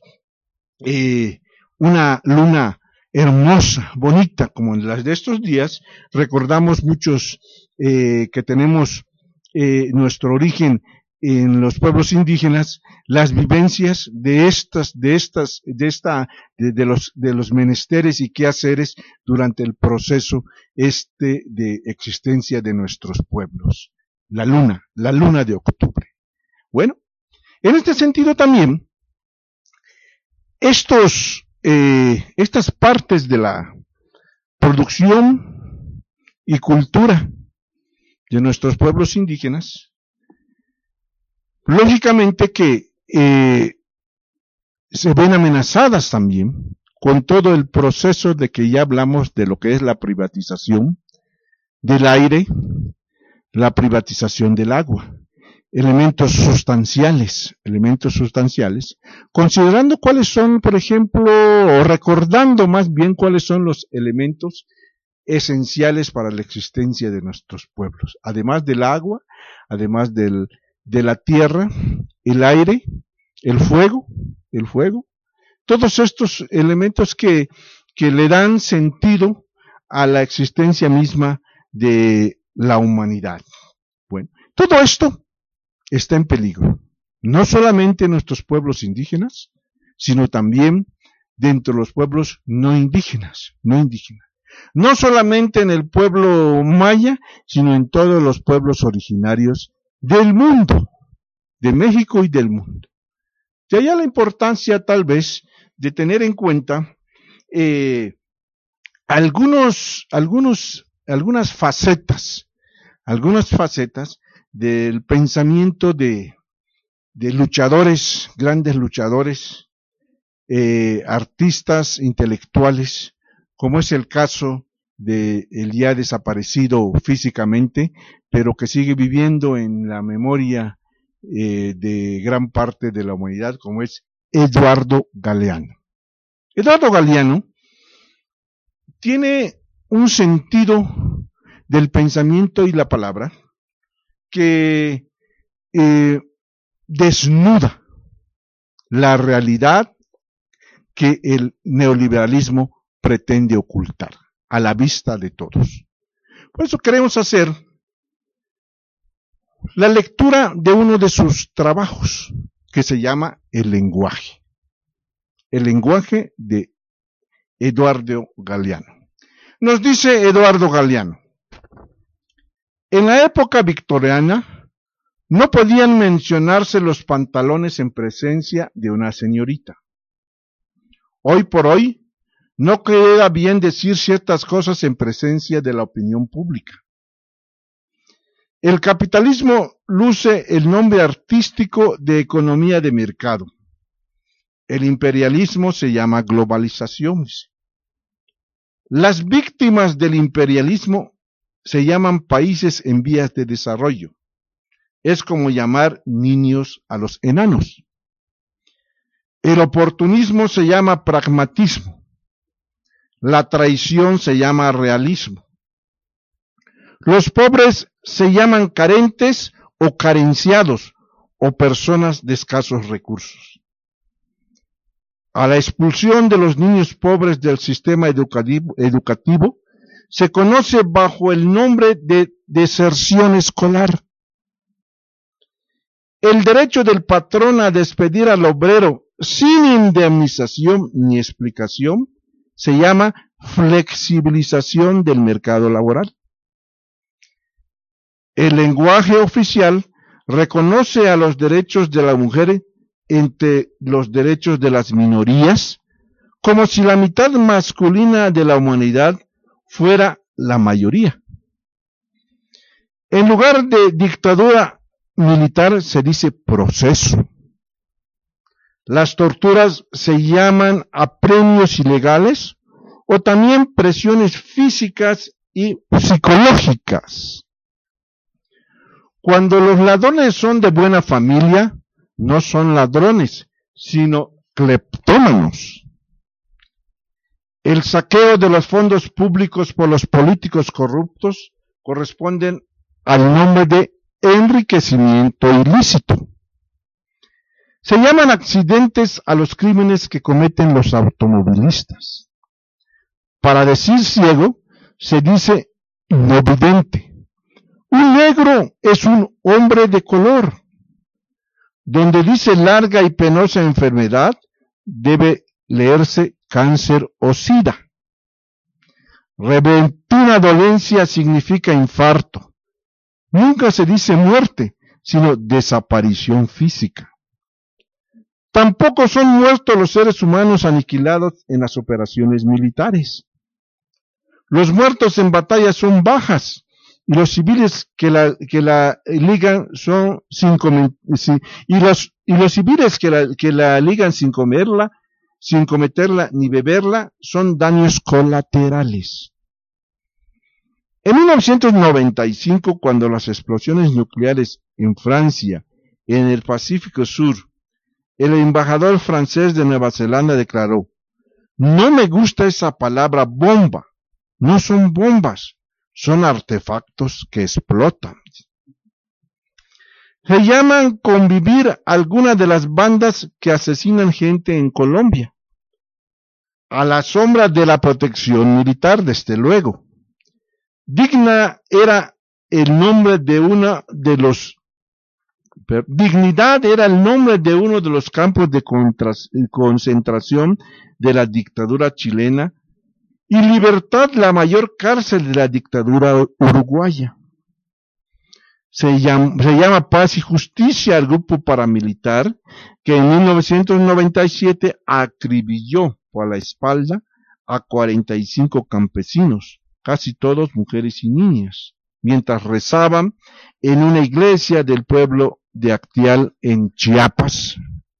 B: eh, una luna hermosa, bonita, como en las de estos días, recordamos muchos eh, que tenemos eh, nuestro origen en los pueblos indígenas, las vivencias de estas, de estas, de esta, de, de los, de los menesteres y quehaceres durante el proceso este de existencia de nuestros pueblos. La luna, la luna de octubre. Bueno, en este sentido también, estos, eh, estas partes de la producción y cultura de nuestros pueblos indígenas, lógicamente que eh, se ven amenazadas también con todo el proceso de que ya hablamos de lo que es la privatización del aire, la privatización del agua, elementos sustanciales, elementos sustanciales, considerando cuáles son, por ejemplo, o recordando más bien cuáles son los elementos esenciales para la existencia de nuestros pueblos, además del agua, además del, de la tierra, el aire, el fuego, el fuego, todos estos elementos que, que le dan sentido a la existencia misma de la humanidad. Bueno, todo esto está en peligro, no solamente en nuestros pueblos indígenas, sino también dentro de los pueblos no indígenas, no indígenas. No solamente en el pueblo maya, sino en todos los pueblos originarios del mundo, de México y del mundo. De allá la importancia, tal vez, de tener en cuenta eh, algunos, algunos, algunas facetas, algunas facetas del pensamiento de, de luchadores, grandes luchadores, eh, artistas, intelectuales, como es el caso de el ya desaparecido físicamente, pero que sigue viviendo en la memoria eh, de gran parte de la humanidad, como es Eduardo Galeano. Eduardo Galeano tiene un sentido del pensamiento y la palabra que eh, desnuda la realidad que el neoliberalismo pretende ocultar a la vista de todos. Por eso queremos hacer la lectura de uno de sus trabajos, que se llama El lenguaje. El lenguaje de Eduardo Galeano. Nos dice Eduardo Galeano: en la época victoriana no podían mencionarse los pantalones en presencia de una señorita. Hoy por hoy no queda bien decir ciertas cosas en presencia de la opinión pública. El capitalismo luce el nombre artístico de economía de mercado. El imperialismo se llama globalización. Las víctimas del imperialismo se llaman países en vías de desarrollo. Es como llamar niños a los enanos. El oportunismo se llama pragmatismo. La traición se llama realismo. Los pobres se llaman carentes o carenciados o personas de escasos recursos. A la expulsión de los niños pobres del sistema educativo, educativo se conoce bajo el nombre de deserción escolar. El derecho del patrón a despedir al obrero sin indemnización ni explicación se llama flexibilización del mercado laboral. El lenguaje oficial reconoce a los derechos de la mujer entre los derechos de las minorías, como si la mitad masculina de la humanidad fuera la mayoría. En lugar de dictadura militar se dice proceso. Las torturas se llaman apremios ilegales o también presiones físicas y psicológicas. Cuando los ladrones son de buena familia, no son ladrones, sino cleptómanos. El saqueo de los fondos públicos por los políticos corruptos corresponden al nombre de enriquecimiento ilícito. Se llaman accidentes a los crímenes que cometen los automovilistas. Para decir ciego, se dice no vidente. Un negro es un hombre de color. Donde dice larga y penosa enfermedad, debe leerse cáncer o sida. Repentina dolencia significa infarto. Nunca se dice muerte, sino desaparición física. Tampoco son muertos los seres humanos aniquilados en las operaciones militares. Los muertos en batalla son bajas, y los civiles que la, que la ligan son sin comer, y los, y los civiles que la, que la ligan sin comerla, sin cometerla ni beberla, son daños colaterales. En mil novecientos noventa y cinco, cuando las explosiones nucleares en Francia, en el Pacífico Sur, el embajador francés de Nueva Zelanda declaró: no me gusta esa palabra bomba, no son bombas, son artefactos que explotan. Se llaman convivir algunas de las bandas que asesinan gente en Colombia, a la sombra de la protección militar, desde luego. Digna era el nombre de uno de los Dignidad era el nombre de uno de los campos de concentración de la dictadura chilena y Libertad la mayor cárcel de la dictadura uruguaya. Se llama, se llama Paz y Justicia al grupo paramilitar que en mil novecientos noventa y siete acribilló por la espalda a cuarenta y cinco campesinos, casi todos mujeres y niñas, mientras rezaban en una iglesia del pueblo de Actial en Chiapas.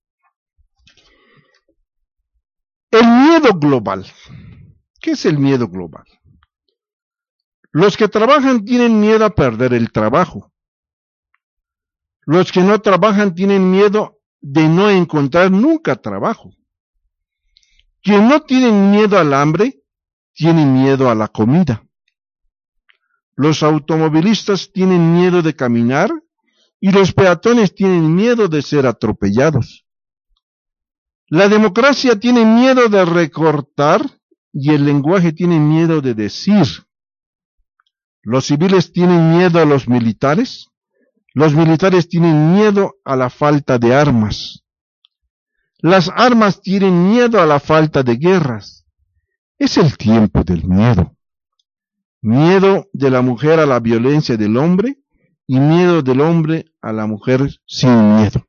B: El miedo global. ¿Qué es el miedo global? Los que trabajan tienen miedo a perder el trabajo. Los que no trabajan tienen miedo de no encontrar nunca trabajo. Quien no tiene miedo al hambre, tiene miedo a la comida. Los automovilistas tienen miedo de caminar y los peatones tienen miedo de ser atropellados. La democracia tiene miedo de recortar y el lenguaje tiene miedo de decir. Los civiles tienen miedo a los militares, los militares tienen miedo a la falta de armas. Las armas tienen miedo a la falta de guerras. Es el tiempo del miedo. Miedo de la mujer a la violencia del hombre y miedo del hombre a la mujer sin miedo.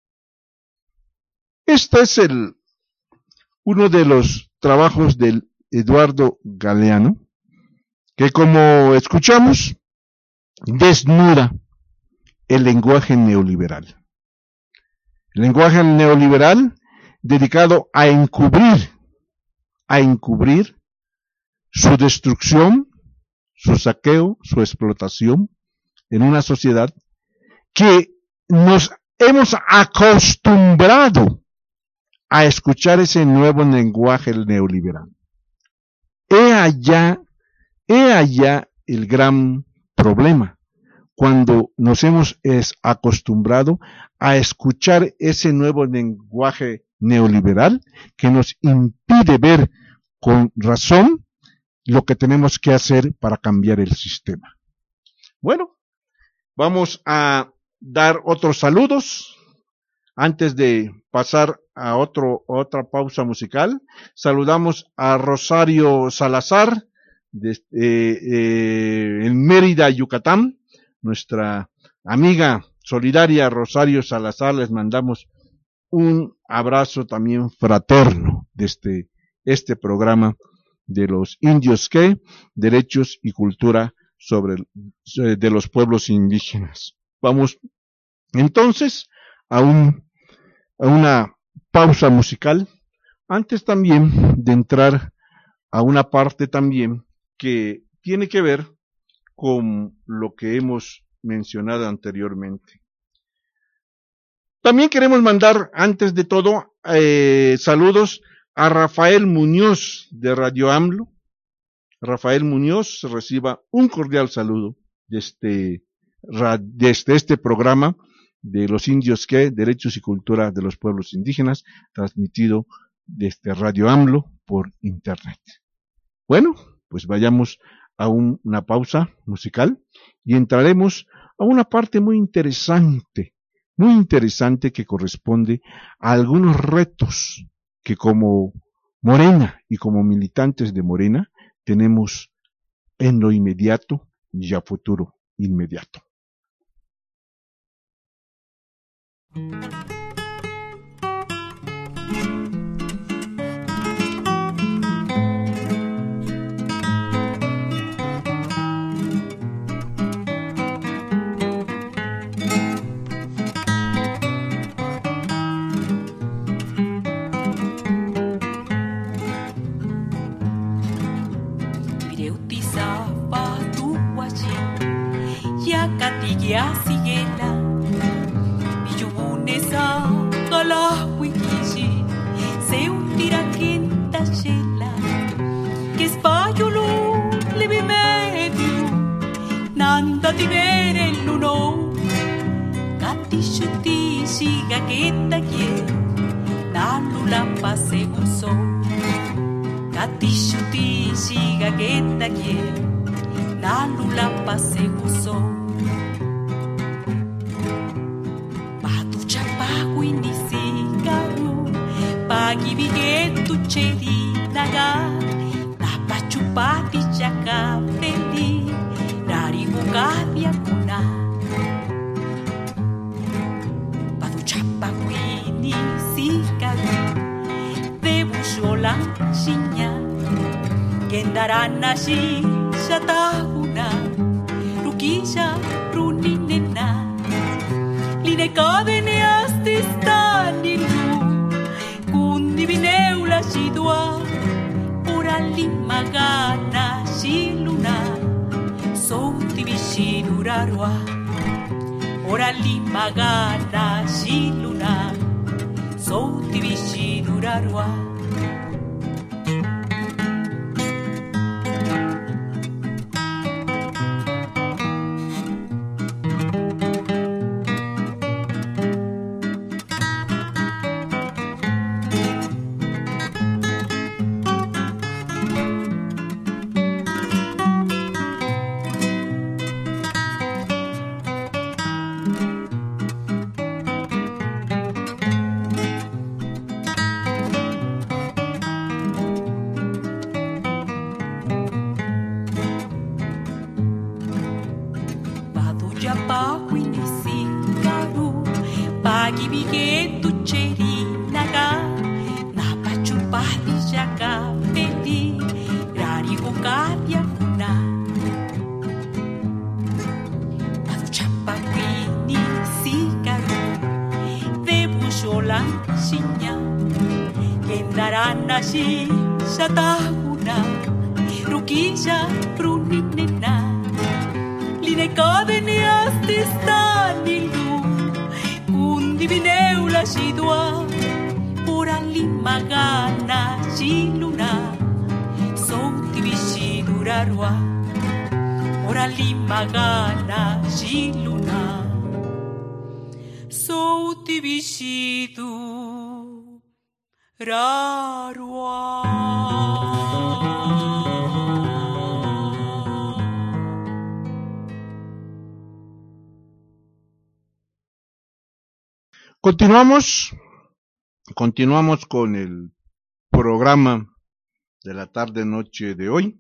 B: Este es el, uno de los trabajos de Eduardo Galeano, que como escuchamos, desnuda el lenguaje neoliberal. El lenguaje neoliberal dedicado a encubrir, a encubrir su destrucción, su saqueo, su explotación en una sociedad que nos hemos acostumbrado a escuchar ese nuevo lenguaje neoliberal. He allá, he allá el gran problema, cuando nos hemos es acostumbrado a escuchar ese nuevo lenguaje neoliberal que nos impide ver con razón lo que tenemos que hacer para cambiar el sistema. Bueno, vamos a dar otros saludos antes de pasar a otro, otra pausa musical. Saludamos a Rosario Salazar de, eh, eh, en Mérida, Yucatán. Nuestra amiga solidaria Rosario Salazar, les mandamos un abrazo también fraterno desde este programa de los indios que, derechos y cultura sobre el, de los pueblos indígenas. Vamos entonces a, un, a una pausa musical, antes también de entrar a una parte también que tiene que ver con lo que hemos mencionado anteriormente. También queremos mandar, antes de todo, eh, saludos a Rafael Muñoz de Radio AMLO. Rafael Muñoz reciba un cordial saludo desde, desde este programa de los indios que, derechos y cultura de los pueblos indígenas, transmitido desde Radio AMLO por internet. Bueno, pues vayamos a un, una pausa musical y entraremos a una parte muy interesante, muy interesante que corresponde a algunos retos que como Morena y como militantes de Morena tenemos en lo inmediato y a futuro inmediato.
D: Yasigela, Piyubunesa, Kalahuikishi, Seutira Quinta Shela, Kispayulu, Libimedio, Nanda Tibere Luno, Katishuti, Shiga Quinta Kie, Nalula Pase Uso, Katishuti, Shiga Quinta Kie, nalula pasekuso Patu chapaku inisigaru Pagi bigetu cheri naga Napa chupati chaka feli Dari bukavia kuna Patu chapaku inisigaru Debu sholan shinya Kendarana shi shatahuna Rukisha runinena Line kadene astistanilu Kundi bineula shidua Orali magana shiluna Souti bishidurarwa Orali magana shiluna Souti bishidurarwa Nashi shatahuna Rukisha runinena Line kadene astistanilu Kundi bineula shidua Orali magana shiluna Souti bishidurarwa Orali magana shiluna Souti bishidurarwa Rarua.
B: Continuamos, continuamos con el programa de la tarde-noche de hoy,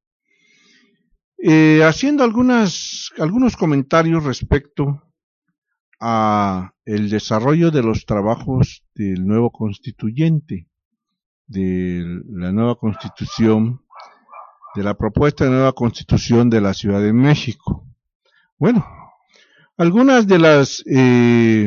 B: eh, haciendo algunas, algunos comentarios respecto a el desarrollo de los trabajos del nuevo constituyente, de la nueva constitución, de la propuesta de nueva constitución de la Ciudad de México. Bueno, algunas de las eh,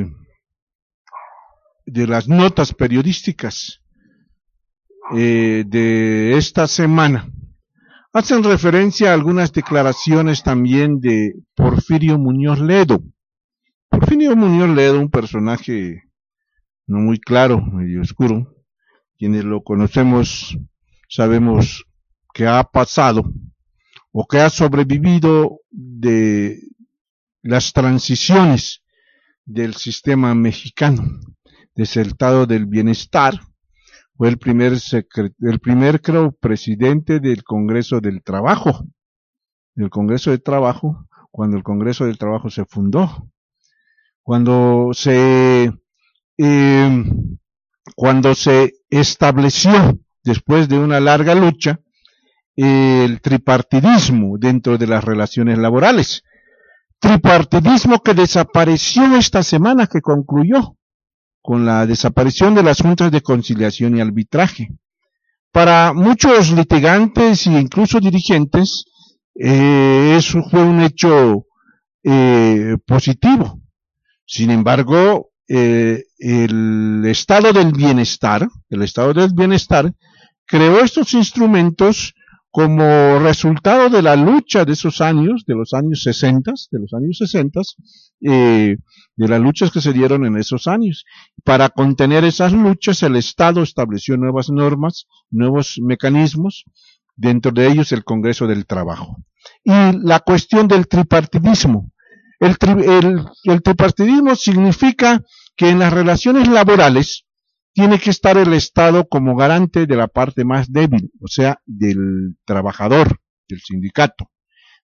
B: de las notas periodísticas eh, de esta semana hacen referencia a algunas declaraciones también de Porfirio Muñoz Ledo. Porfirio Muñoz Ledo, un personaje no muy claro, medio oscuro, quienes lo conocemos sabemos que ha pasado o que ha sobrevivido de las transiciones del sistema mexicano, desde el estado del bienestar, fue el primer, secret, el primer creo, presidente del Congreso del Trabajo, del Congreso del Trabajo, cuando el Congreso del Trabajo se fundó. Cuando se eh, cuando se estableció, después de una larga lucha, eh, el tripartidismo dentro de las relaciones laborales. Tripartidismo que desapareció esta semana, que concluyó con la desaparición de las juntas de conciliación y arbitraje. Para muchos litigantes e incluso dirigentes, eh, eso fue un hecho eh, positivo. Sin embargo, eh, el estado del bienestar, el estado del bienestar, creó estos instrumentos como resultado de la lucha de esos años, de los años sesentas, de los años sesentas, eh, de las luchas que se dieron en esos años. Para contener esas luchas, el Estado estableció nuevas normas, nuevos mecanismos, dentro de ellos el Congreso del Trabajo. Y la cuestión del tripartidismo. El, tri, el, el tripartidismo significa que en las relaciones laborales tiene que estar el Estado como garante de la parte más débil, o sea, del trabajador, del sindicato.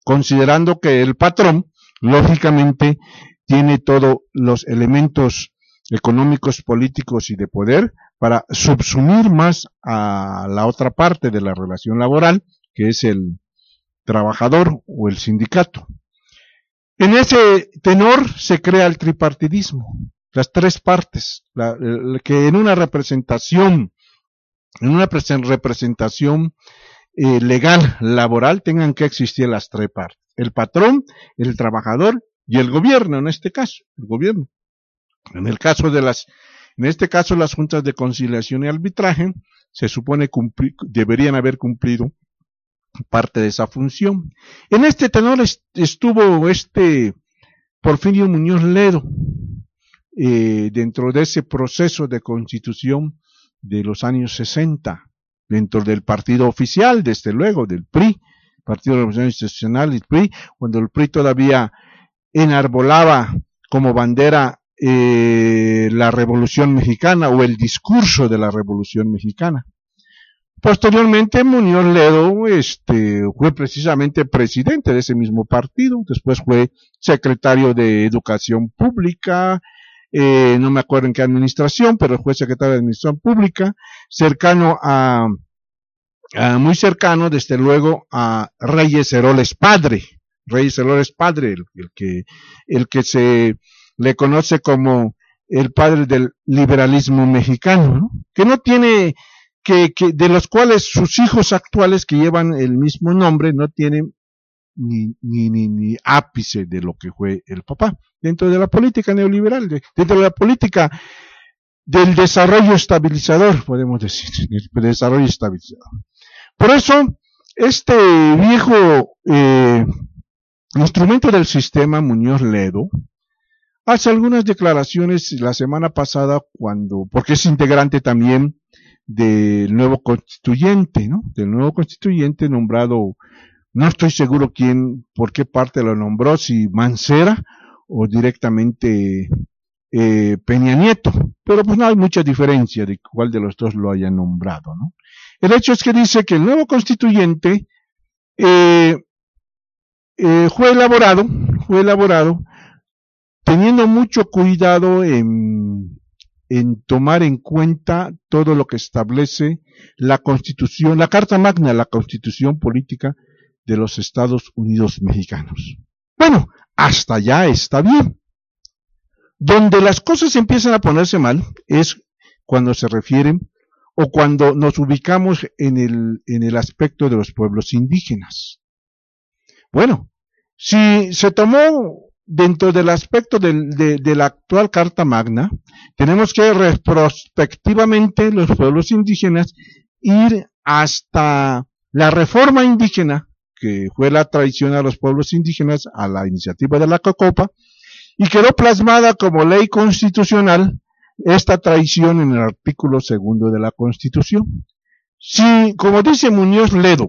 B: considerando que el patrón, lógicamente, tiene todos los elementos económicos, políticos y de poder para subsumir más a la otra parte de la relación laboral, que es el trabajador o el sindicato. En ese tenor se crea el tripartidismo, las tres partes, la, la, que en una representación, en una representación eh, legal, laboral, tengan que existir las tres partes, el patrón, el trabajador y el gobierno, en este caso, el gobierno. En el caso de las, en este caso las juntas de conciliación y arbitraje, se supone cumplir, deberían haber cumplido parte de esa función. En este tenor est estuvo este Porfirio Muñoz Ledo, eh, dentro de ese proceso de constitución de los años sesenta, dentro del partido oficial, desde luego, del P R I, Partido de Revolución Institucional, el P R I, cuando el P R I todavía enarbolaba como bandera eh, la Revolución Mexicana o el discurso de la Revolución Mexicana. Posteriormente, Muñoz Ledo este, fue precisamente presidente de ese mismo partido, después fue secretario de Educación Pública, eh, no me acuerdo en qué administración, pero fue secretario de Administración Pública, cercano a, a muy cercano, desde luego, a Reyes Heroles Padre, Reyes Heroles Padre, el, el que, el que se le conoce como el padre del liberalismo mexicano, ¿no? Que no tiene Que, que de los cuales sus hijos actuales que llevan el mismo nombre no tienen ni, ni, ni, ni ápice de lo que fue el papá, dentro de la política neoliberal, de, dentro de la política del desarrollo estabilizador, podemos decir, del desarrollo estabilizador. Por eso, este viejo eh, instrumento del sistema, Muñoz Ledo, hace algunas declaraciones la semana pasada cuando, porque es integrante también del nuevo constituyente, ¿no? Del nuevo constituyente nombrado, no estoy seguro quién, por qué parte lo nombró, si Mancera o directamente eh, Peña Nieto, pero pues no hay mucha diferencia de cuál de los dos lo haya nombrado, ¿no? El hecho es que dice que el nuevo constituyente eh, eh, fue elaborado, fue elaborado teniendo mucho cuidado en en tomar en cuenta todo lo que establece la Constitución, la Carta Magna, la Constitución Política de los Estados Unidos Mexicanos. Bueno, hasta allá está bien. Donde las cosas empiezan a ponerse mal es cuando se refieren o cuando nos ubicamos en el, en el aspecto de los pueblos indígenas. Bueno, si se tomó dentro del aspecto del, de, de la actual Carta Magna, tenemos que retrospectivamente los pueblos indígenas ir hasta la reforma indígena, que fue la traición a los pueblos indígenas a la iniciativa de la Cocopa, y quedó plasmada como ley constitucional esta traición en el artículo segundo de la Constitución. Si, como dice Muñoz Ledo,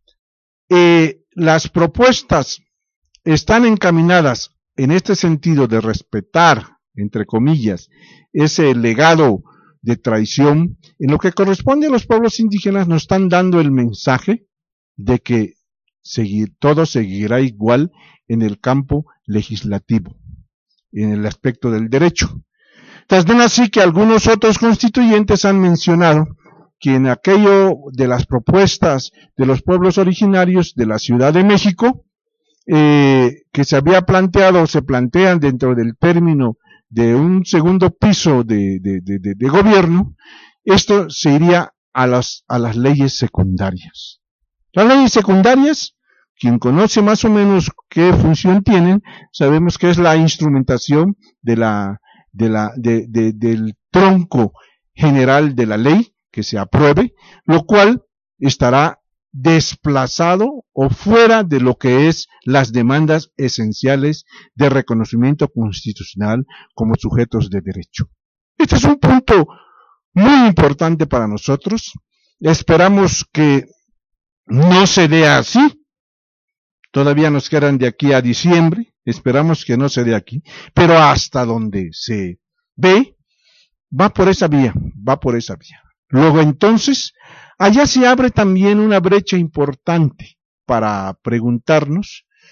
B: eh, las propuestas están encaminadas en este sentido de respetar, entre comillas, ese legado de traición, en lo que corresponde a los pueblos indígenas nos están dando el mensaje de que seguir, todo seguirá igual en el campo legislativo, en el aspecto del derecho. También así que algunos otros constituyentes han mencionado que en aquello de las propuestas de los pueblos originarios de la Ciudad de México, Eh, que se había planteado, se plantean dentro del término de un segundo piso de, de, de, de, de gobierno, esto se iría a las, a las leyes secundarias. Las leyes secundarias, quien conoce más o menos qué función tienen, sabemos que es la instrumentación de la, de la, de, de, del tronco general de la ley que se apruebe, lo cual estará desplazado o fuera de lo que es las demandas esenciales de reconocimiento constitucional como sujetos de derecho. Este es un punto muy importante para nosotros. Esperamos que no se dé así. Todavía nos quedan de aquí a diciembre. Esperamos que no se dé aquí. Pero hasta donde se ve, va por esa vía, va por esa vía. Luego entonces, allá se abre también una brecha importante para preguntarnos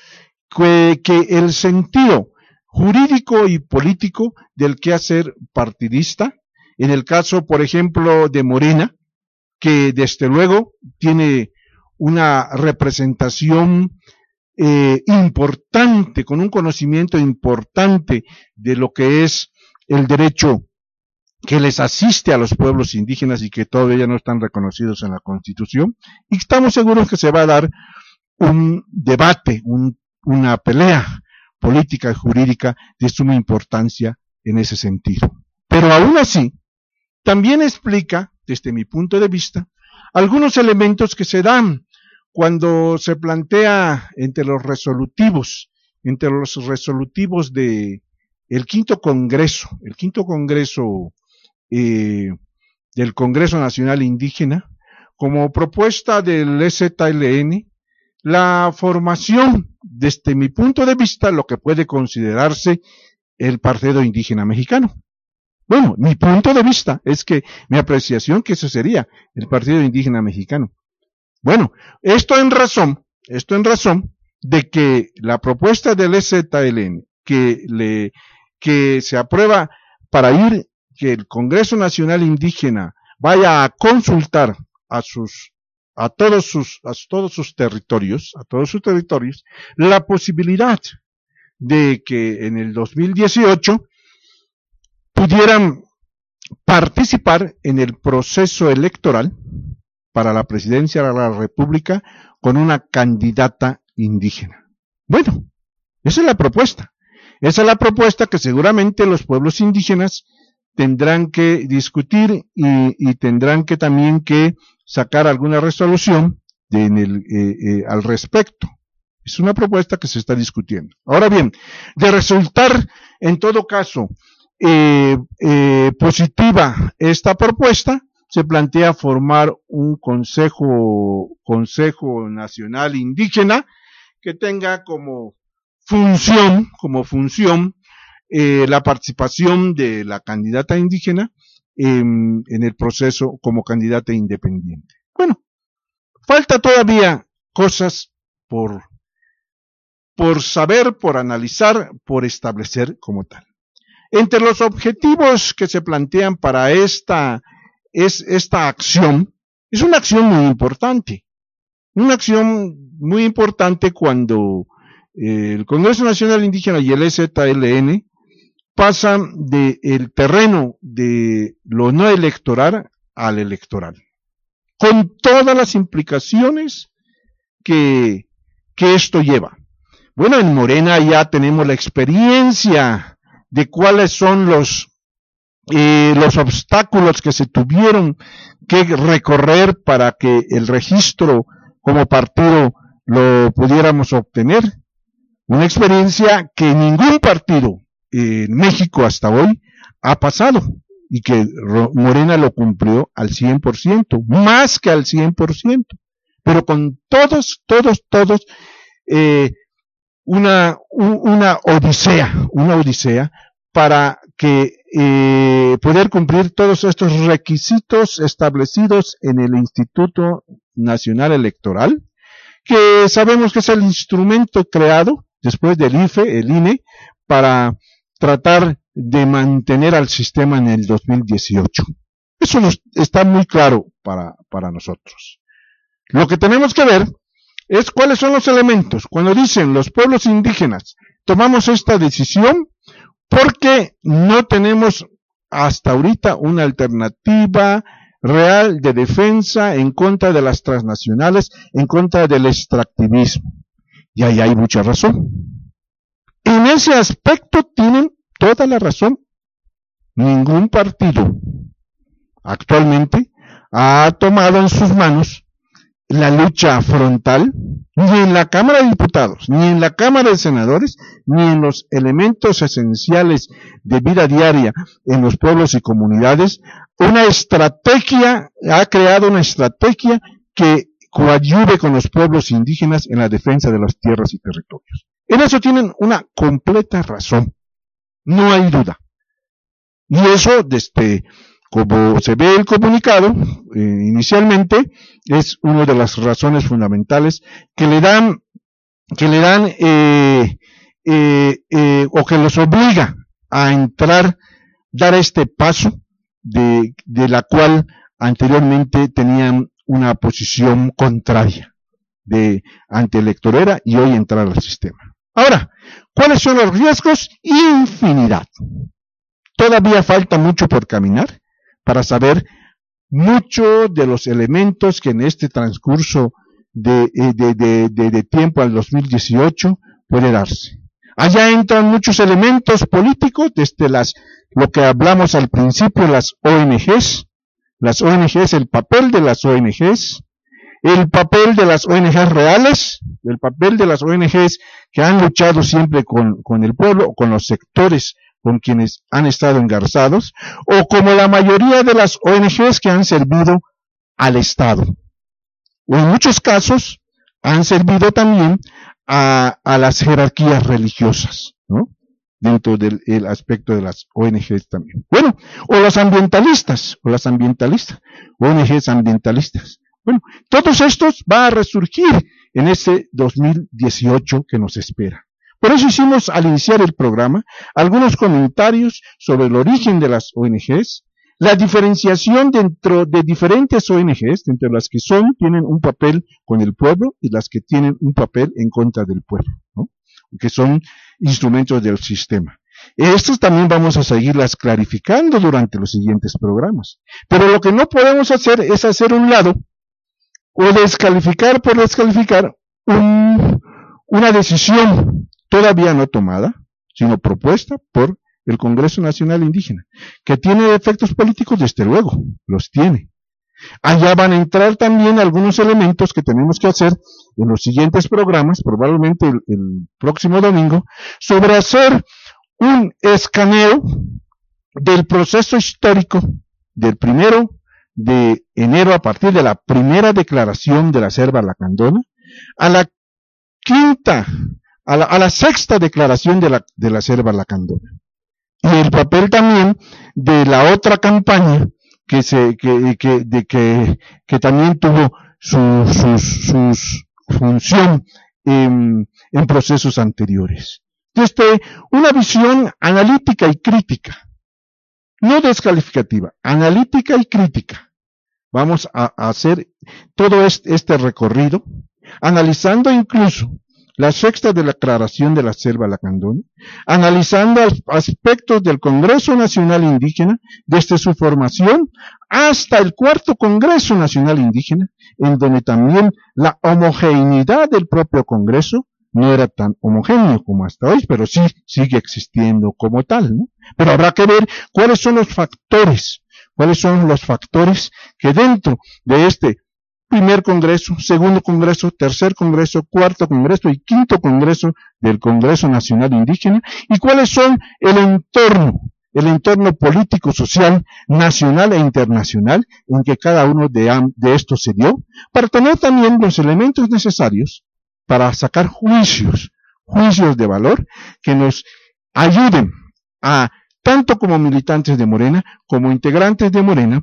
B: que, que el sentido jurídico y político del quehacer partidista, en el caso, por ejemplo, de Morena, que desde luego tiene una representación eh, importante, con un conocimiento importante de lo que es el derecho que les asiste a los pueblos indígenas y que todavía no están reconocidos en la Constitución, y estamos seguros que se va a dar un debate, un, una pelea política y jurídica de suma importancia en ese sentido. Pero aún así, también explica, desde mi punto de vista, algunos elementos que se dan cuando se plantea entre los resolutivos, entre los resolutivos de el quinto congreso, el quinto congreso eh, del Congreso Nacional Indígena, como propuesta del E Z L N, la formación, desde mi punto de vista, lo que puede considerarse el Partido Indígena Mexicano. Bueno, mi punto de vista es que, mi apreciación que eso sería el Partido Indígena Mexicano. Bueno, esto en razón, esto en razón de que la propuesta del E Z L N, que le, que se aprueba para ir, que el Congreso Nacional Indígena vaya a consultar a sus, a todos sus, a todos sus territorios, a todos sus territorios, la posibilidad de que en el dos mil dieciocho pudieran participar en el proceso electoral para la presidencia de la República con una candidata indígena. Bueno, esa es la propuesta. Esa es la propuesta que seguramente los pueblos indígenas tendrán que discutir y, y tendrán que también que sacar alguna resolución de, en el, eh, eh, al respecto. Es una propuesta que se está discutiendo. Ahora bien, de resultar en todo caso eh, eh, positiva esta propuesta, se plantea formar un consejo, consejo nacional indígena que tenga como función, como función, eh, la participación de la candidata indígena en, en el proceso como candidata independiente. Bueno, falta todavía cosas por, por saber, por analizar, por establecer como tal. Entre los objetivos que se plantean para esta, es, esta acción, es una acción muy importante, una acción muy importante cuando eh, el Congreso Nacional Indígena y el E Z L N pasan del terreno de lo no electoral al electoral, con todas las implicaciones que, que esto lleva. Bueno, en Morena ya tenemos la experiencia de cuáles son los, eh, los obstáculos que se tuvieron que recorrer para que el registro como partido lo pudiéramos obtener. Una experiencia que ningún partido en México hasta hoy ha pasado y que Morena lo cumplió al cien por ciento, más que al cien por ciento, pero con todos, todos, todos, eh, una, una odisea, una odisea para que eh, poder cumplir todos estos requisitos establecidos en el Instituto Nacional Electoral, que sabemos que es el instrumento creado después del I F E, el I N E, para tratar de mantener al sistema en el dos mil dieciocho. Eso nos está muy claro para, para nosotros. Lo que tenemos que ver es cuáles son los elementos. Cuando dicen los pueblos indígenas, tomamos esta decisión porque no tenemos hasta ahorita una alternativa real de defensa en contra de las transnacionales, en contra del extractivismo. Y ahí hay mucha razón. En ese aspecto tienen toda la razón. Ningún partido actualmente ha tomado en sus manos la lucha frontal, ni en la Cámara de Diputados, ni en la Cámara de Senadores, ni en los elementos esenciales de vida diaria en los pueblos y comunidades. Una estrategia, ha creado una estrategia que coadyuve con los pueblos indígenas en la defensa de las tierras y territorios. En eso tienen una completa razón, no hay duda. Y eso, desde como se ve el comunicado, eh, inicialmente, es una de las razones fundamentales que le dan que le dan eh, eh, eh, o que los obliga a entrar, dar este paso de, de la cual anteriormente tenían una posición contraria de antielectorera y hoy entrar al sistema. Ahora, ¿cuáles son los riesgos? Infinidad. Todavía falta mucho por caminar para saber muchos de los elementos que en este transcurso de, de, de, de, de tiempo al dos mil dieciocho puede darse. Allá entran muchos elementos políticos, desde las, lo que hablamos al principio, las O N Ges, las O N Ges, el papel de las O N Ges, el papel de las O N Ges reales, el papel de las O N Ges que han luchado siempre con, con el pueblo, con los sectores con quienes han estado engarzados, o como la mayoría de las O N Ges que han servido al Estado. O en muchos casos han servido también a, a las jerarquías religiosas, ¿no? Dentro del el aspecto de las O N Ges también. Bueno, o los ambientalistas, o las ambientalistas, O N Ges ambientalistas. Bueno, todos estos van a resurgir en este dos mil dieciocho que nos espera. Por eso hicimos al iniciar el programa algunos comentarios sobre el origen de las O N Ges, la diferenciación dentro de diferentes O N Ges, entre las que son, tienen un papel con el pueblo y las que tienen un papel en contra del pueblo, ¿no? Que son instrumentos del sistema. Estos también vamos a seguirlas clarificando durante los siguientes programas. Pero lo que no podemos hacer es hacer un lado o descalificar por descalificar un, una decisión todavía no tomada, sino propuesta por el Congreso Nacional Indígena, que tiene efectos políticos, desde luego, los tiene. Allá van a entrar también algunos elementos que tenemos que hacer en los siguientes programas, probablemente el, el próximo domingo, sobre hacer un escaneo del proceso histórico del primero de enero, a partir de la primera declaración de la selva lacandona, a la quinta, a la, a la sexta declaración de la, de la selva lacandona. Y el papel también de la otra campaña que se que que de que, que también tuvo su sus sus función en, en procesos anteriores. Desde una visión analítica y crítica, no descalificativa, analítica y crítica. Vamos a, a hacer todo este, este recorrido, analizando incluso la sexta declaración de la selva lacandona, analizando aspectos del Congreso Nacional Indígena desde su formación hasta el cuarto Congreso Nacional Indígena, en donde también la homogeneidad del propio Congreso no era tan homogéneo como hasta hoy, pero sí sigue existiendo como tal, ¿no? Pero habrá que ver cuáles son los factores, cuáles son los factores que dentro de este primer congreso, segundo congreso, tercer congreso, cuarto congreso y quinto congreso del Congreso Nacional Indígena, y cuáles son el entorno, el entorno político, social, nacional e internacional en que cada uno de, de estos se dio, para tener también los elementos necesarios para sacar juicios, juicios de valor que nos ayuden a, tanto como militantes de Morena, como integrantes de Morena,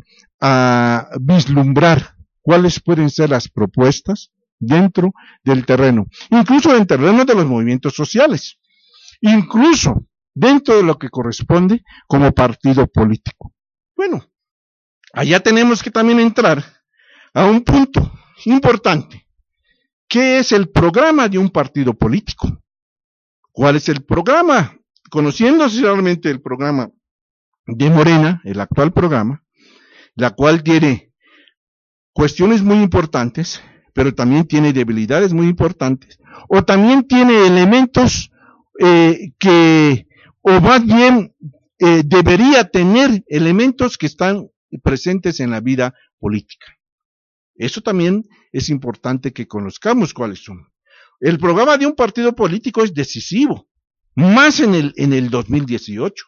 B: a vislumbrar cuáles pueden ser las propuestas dentro del terreno, incluso en el terreno de los movimientos sociales, incluso dentro de lo que corresponde como partido político. Bueno, allá tenemos que también entrar a un punto importante. ¿Qué es el programa de un partido político? ¿Cuál es el programa? Conociendo realmente el programa de Morena, el actual programa, la cual tiene cuestiones muy importantes, pero también tiene debilidades muy importantes, o también tiene elementos eh, que, o más bien eh, debería tener elementos que están presentes en la vida política. Eso también es importante que conozcamos cuáles son. El programa de un partido político es decisivo, más en el, en el dos mil dieciocho.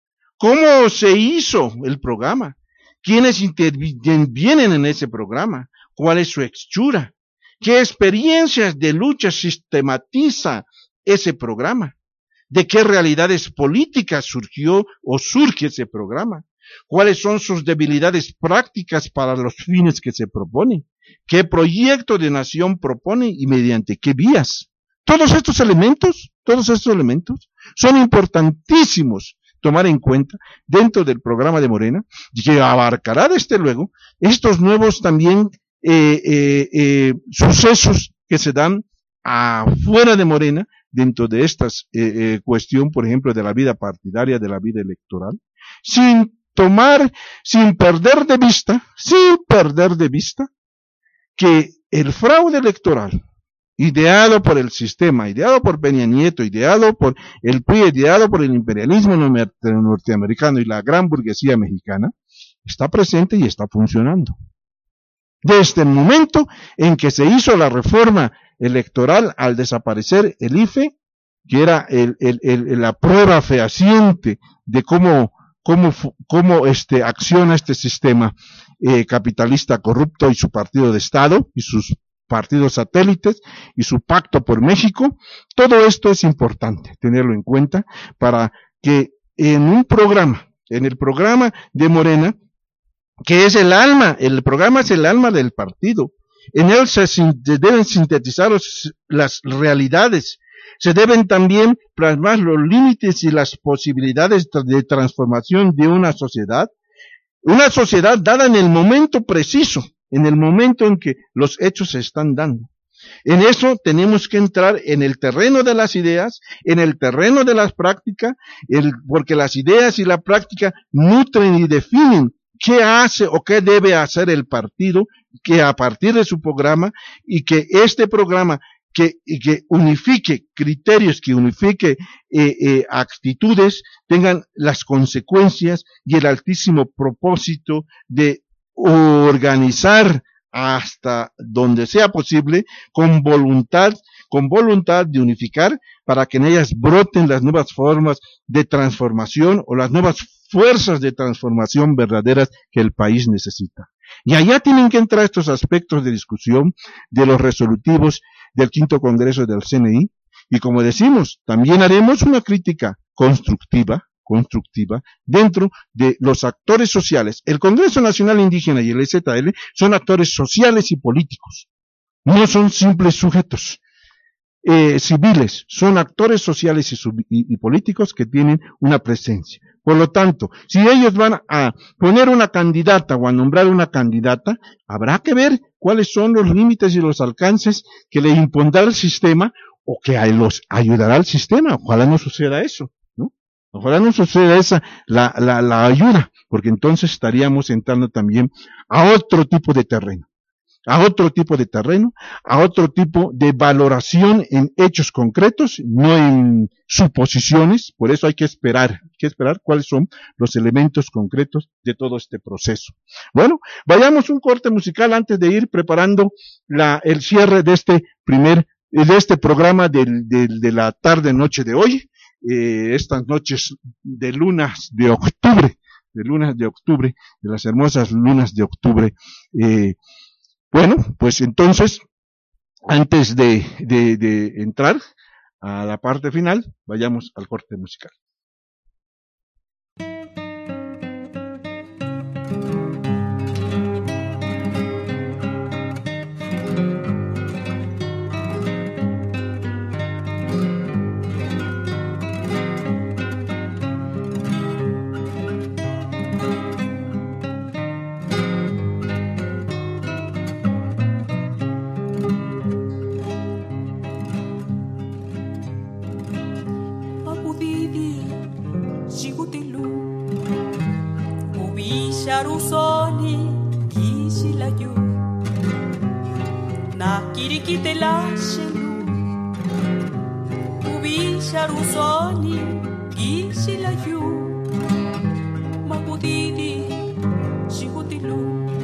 B: ¿Cómo se hizo el programa? ¿Quiénes intervienen en ese programa? ¿Cuál es su hechura? ¿Qué experiencias de lucha sistematiza ese programa? ¿De qué realidades políticas surgió o surge ese programa? ¿Cuáles son sus debilidades prácticas para los fines que se proponen? ¿Qué proyecto de nación propone y mediante qué vías? Todos estos elementos, todos estos elementos son importantísimos tomar en cuenta dentro del programa de Morena, que abarcará desde luego estos nuevos también eh, eh, eh, sucesos que se dan afuera de Morena, dentro de esta eh, eh, cuestión, por ejemplo, de la vida partidaria, de la vida electoral, sin tomar, sin perder de vista, sin perder de vista, que el fraude electoral, ideado por el sistema, ideado por Peña Nieto, ideado por el P R I, ideado por el imperialismo norteamericano y la gran burguesía mexicana, está presente y está funcionando. Desde el momento en que se hizo la reforma electoral al desaparecer el I F E, que era el, el, el, la prueba fehaciente de cómo, cómo, cómo este, acciona este sistema eh, capitalista corrupto y su partido de Estado y sus partidos satélites y su pacto por México, todo esto es importante tenerlo en cuenta para que en un programa, en el programa de Morena, que es el alma, el programa es el alma del partido, en él se deben sintetizar los, las realidades, se deben también plasmar los límites y las posibilidades de transformación de una sociedad, una sociedad dada en el momento preciso, en el momento en que los hechos se están dando. En eso tenemos que entrar en el terreno de las ideas, en el terreno de las prácticas, el, porque las ideas y la práctica nutren y definen qué hace o qué debe hacer el partido, que a partir de su programa, y que este programa que, que unifique criterios, que unifique eh, eh, actitudes, tengan las consecuencias y el altísimo propósito de organizar hasta donde sea posible, con voluntad, con voluntad de unificar, para que en ellas broten las nuevas formas de transformación o las nuevas fuerzas de transformación verdaderas que el país necesita. Y allá tienen que entrar estos aspectos de discusión de los resolutivos del quinto Congreso del C N I, y como decimos, también haremos una crítica constructiva, constructiva, dentro de los actores sociales. El Congreso Nacional Indígena y el E Z L son actores sociales y políticos, no son simples sujetos eh, civiles, son actores sociales y, y, y políticos que tienen una presencia. Por lo tanto, si ellos van a poner una candidata o a nombrar una candidata, habrá que ver cuáles son los límites y los alcances que le impondrá el sistema o que los ayudará al sistema. Ojalá no suceda eso, ¿no? Ojalá no suceda esa, la, la, la ayuda, porque entonces estaríamos entrando también a otro tipo de terreno, a otro tipo de terreno, a otro tipo de valoración en hechos concretos, no en suposiciones. Por eso hay que esperar, hay que esperar cuáles son los elementos concretos de todo este proceso. Bueno, vayamos un corte musical antes de ir preparando la, el cierre de este primer, de este programa de, de, de la tarde-noche de hoy, eh, estas noches de lunas de octubre, de lunas de octubre, de las hermosas lunas de octubre. Eh, bueno, pues entonces, antes de, de, de entrar a la parte final, vayamos al corte musical.
D: Rusoni kisilayu na kirikite lashelu ubisha rusoni kisilayu makudidi shikutilu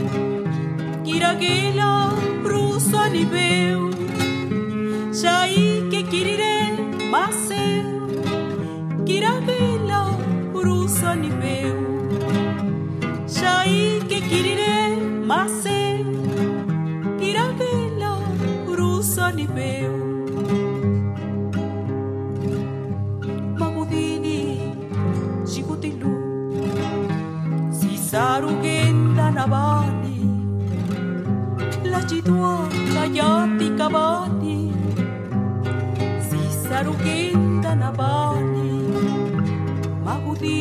D: kiragela rusoni veu shai que kirire mase kiragela rusoni veu Shai que kirire mase kiragela rusoni veu Magudini shikutilu Sisaru genda navani La chidua kayati kabani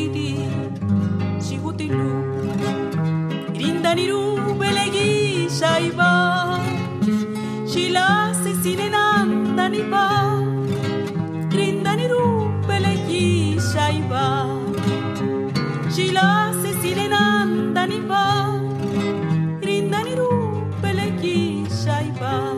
D: Magudidi, Shigutilu, Rindaniru, Belegi, Shaiba, Shila, Sesinenanda, Nipa, Rindaniru, Belegi, Shaiba, Shila, Sesinenanda, Nipa, Rindaniru, Belegi, Shaiba.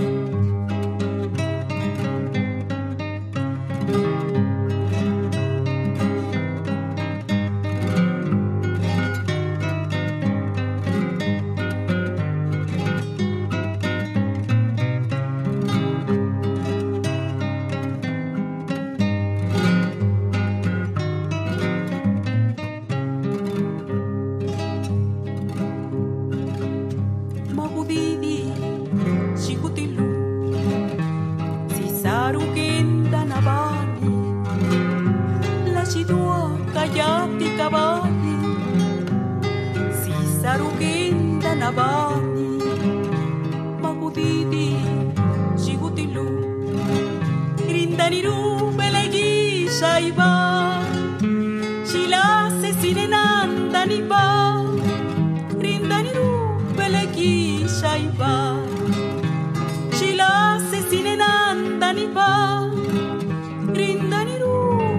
D: Navani, Magudidi, Shigutilu, Rindaniru, Belegi, Shaiba, Shila, Sesinenanda, Nipa, Rindaniru, Belegi, Shaiba, Shila, Sesinenanda, Nipa, Rindaniru,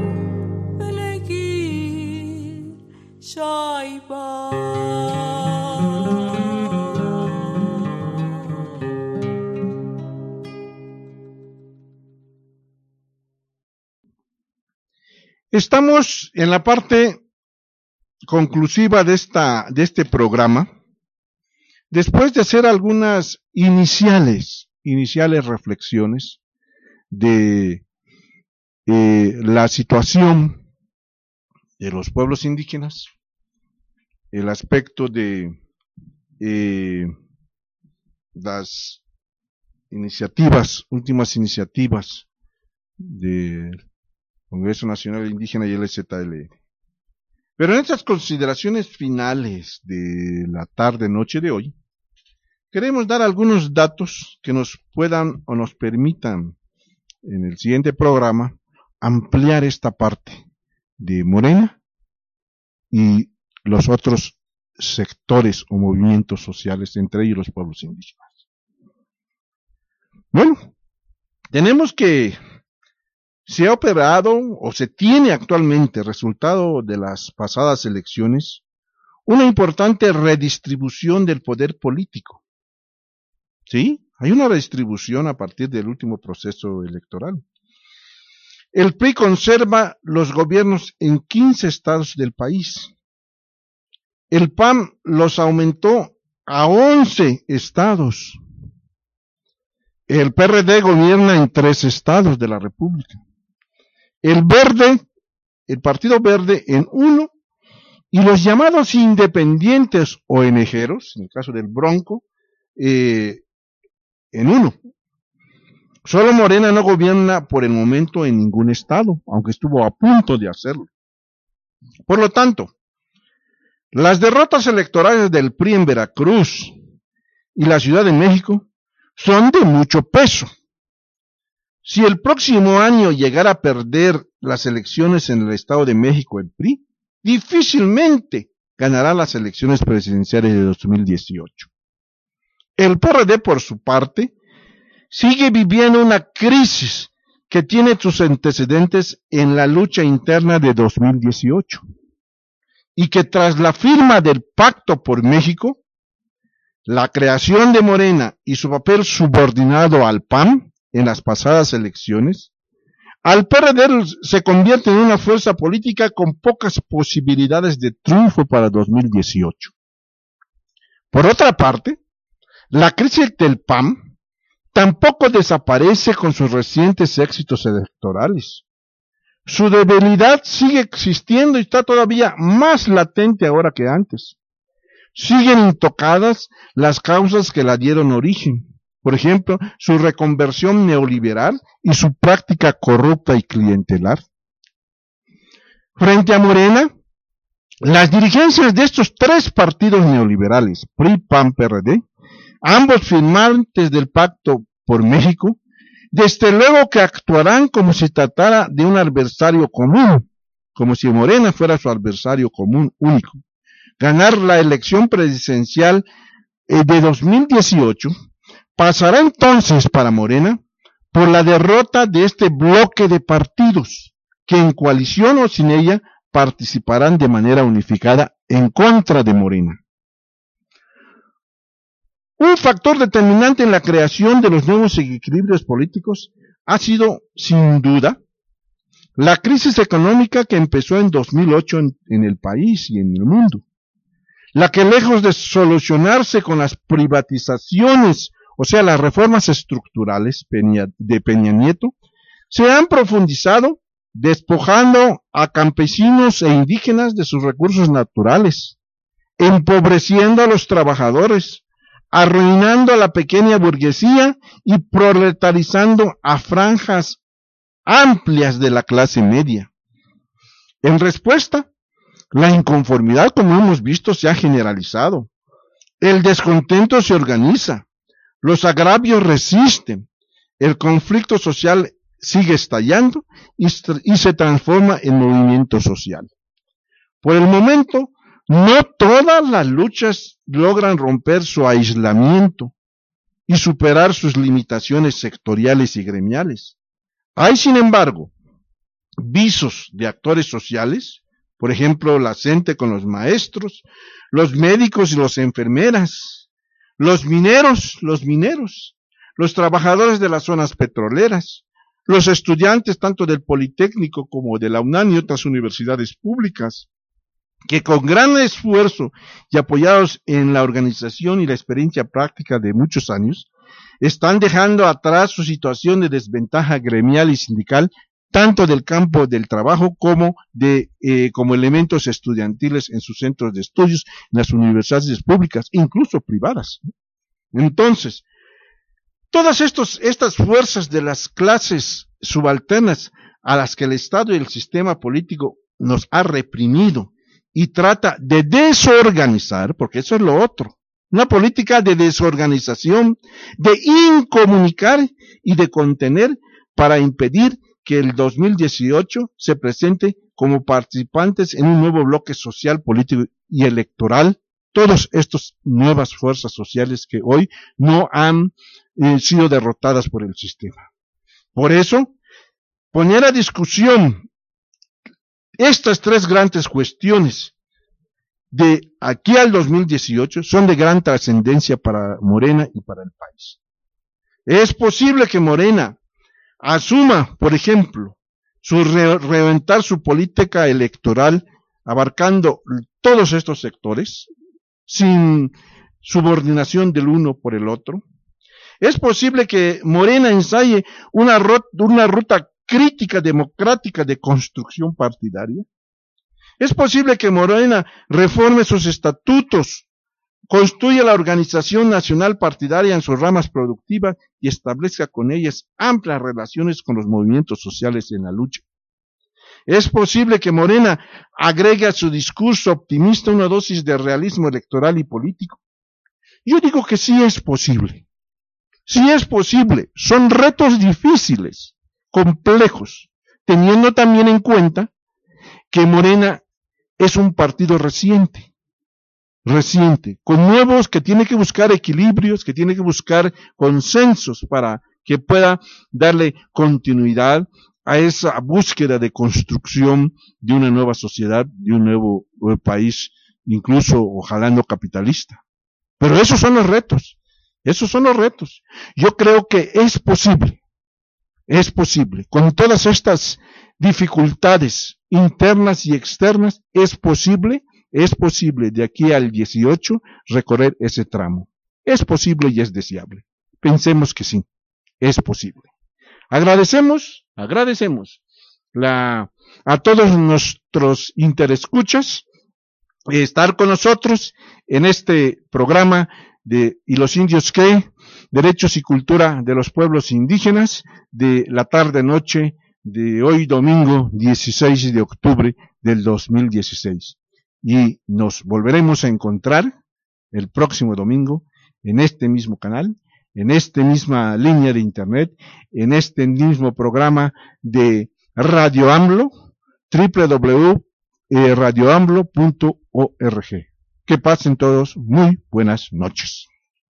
D: Belegi, Shaiba.
B: Estamos en la parte conclusiva de esta, de este programa, después de hacer algunas iniciales, iniciales reflexiones de eh, la situación de los pueblos indígenas, el aspecto de eh, las iniciativas, últimas iniciativas de Congreso Nacional Indígena y L Z L N. Pero en estas consideraciones finales de la tarde-noche de hoy, queremos dar algunos datos que nos puedan o nos permitan en el siguiente programa ampliar esta parte de Morena y los otros sectores o movimientos sociales, entre ellos los pueblos indígenas. Bueno, tenemos que se ha operado o se tiene actualmente, resultado de las pasadas elecciones, una importante redistribución del poder político. ¿Sí? Hay una redistribución a partir del último proceso electoral. El P R I conserva los gobiernos en quince estados del país. El P A M los aumentó a once estados. El P R D gobierna en tres estados de la República. El Verde, el Partido Verde en uno, y los llamados independientes o enejeros, en el caso del Bronco, eh, en uno. Solo Morena no gobierna por el momento en ningún estado, aunque estuvo a punto de hacerlo. Por lo tanto, las derrotas electorales del P R I en Veracruz y la Ciudad de México son de mucho peso. Si el próximo año llegara a perder las elecciones en el Estado de México el P R I, difícilmente ganará las elecciones presidenciales de dos mil dieciocho. El P R D, por su parte, sigue viviendo una crisis que tiene sus antecedentes en la lucha interna de dos mil dieciocho, y que tras la firma del Pacto por México, la creación de Morena y su papel subordinado al P A M en las pasadas elecciones, al P R D se convierte en una fuerza política con pocas posibilidades de triunfo para dos mil dieciocho. Por otra parte, la crisis del P A M tampoco desaparece con sus recientes éxitos electorales. Su debilidad sigue existiendo y está todavía más latente ahora que antes. Siguen intocadas las causas que la dieron origen. Por ejemplo, su reconversión neoliberal y su práctica corrupta y clientelar. Frente a Morena, las dirigencias de estos tres partidos neoliberales, P R I, P A M, P R D, ambos firmantes del Pacto por México, desde luego que actuarán como si tratara de un adversario común, como si Morena fuera su adversario común único. Ganar la elección presidencial de dos mil dieciocho pasará entonces para Morena por la derrota de este bloque de partidos que en coalición o sin ella participarán de manera unificada en contra de Morena. Un factor determinante en la creación de los nuevos equilibrios políticos ha sido, sin duda, la crisis económica que empezó en dos mil ocho en, en el país y en el mundo, la que lejos de solucionarse con las privatizaciones, o sea, las reformas estructurales de Peña Nieto, se han profundizado despojando a campesinos e indígenas de sus recursos naturales, empobreciendo a los trabajadores, arruinando a la pequeña burguesía y proletarizando a franjas amplias de la clase media. En respuesta, la inconformidad, como hemos visto, se ha generalizado. El descontento se organiza, los agravios resisten, el conflicto social sigue estallando y, y se transforma en movimiento social. Por el momento, no todas las luchas logran romper su aislamiento y superar sus limitaciones sectoriales y gremiales. Hay, sin embargo, visos de actores sociales, por ejemplo, la gente con los maestros, los médicos y las enfermeras, los mineros, los mineros, los trabajadores de las zonas petroleras, los estudiantes tanto del Politécnico como de la UNAM y otras universidades públicas, que con gran esfuerzo y apoyados en la organización y la experiencia práctica de muchos años, están dejando atrás su situación de desventaja gremial y sindical, tanto del campo del trabajo como de eh, como elementos estudiantiles en sus centros de estudios, en las universidades públicas, incluso privadas. Entonces, todas estos, estas fuerzas de las clases subalternas a las que el Estado y el sistema político nos ha reprimido y trata de desorganizar, porque eso es lo otro, una política de desorganización, de incomunicar y de contener para impedir que el dos mil dieciocho se presente como participantes en un nuevo bloque social, político y electoral, todas estas nuevas fuerzas sociales que hoy no han eh, sido derrotadas por el sistema. Por eso, poner a discusión estas tres grandes cuestiones de aquí al dos mil dieciocho son de gran trascendencia para Morena y para el país. Es posible que Morena asuma, por ejemplo, su re reventar su política electoral abarcando todos estos sectores, sin subordinación del uno por el otro. Es posible que Morena ensaye una, una ruta crítica democrática de construcción partidaria. Es posible que Morena reforme sus estatutos, construya la organización nacional partidaria en sus ramas productivas y establezca con ellas amplias relaciones con los movimientos sociales en la lucha. Es posible que Morena agregue a su discurso optimista una dosis de realismo electoral y político. Yo digo que sí es posible. Sí es posible. Son retos difíciles, complejos, teniendo también en cuenta que Morena es un partido reciente, reciente, con nuevos que tiene que buscar equilibrios, que tiene que buscar consensos para que pueda darle continuidad a esa búsqueda de construcción de una nueva sociedad, de un nuevo, nuevo país, incluso ojalá no capitalista. Pero esos son los retos, esos son los retos. Yo creo que es posible, es posible, con todas estas dificultades internas y externas, es posible, es posible de aquí al dieciocho recorrer ese tramo. Es posible y es deseable. Pensemos que sí, es posible. Agradecemos, agradecemos la, a todos nuestros interescuchas estar con nosotros en este programa de ¿Y los indios qué? Derechos y cultura de los pueblos indígenas de la tarde-noche de hoy domingo dieciséis de octubre del dos mil dieciséis. Y nos volveremos a encontrar el próximo domingo en este mismo canal, en esta misma línea de internet, en este mismo programa de Radio AMLO, doble u doble u doble u punto radio amblo punto org. Que pasen todos muy buenas noches.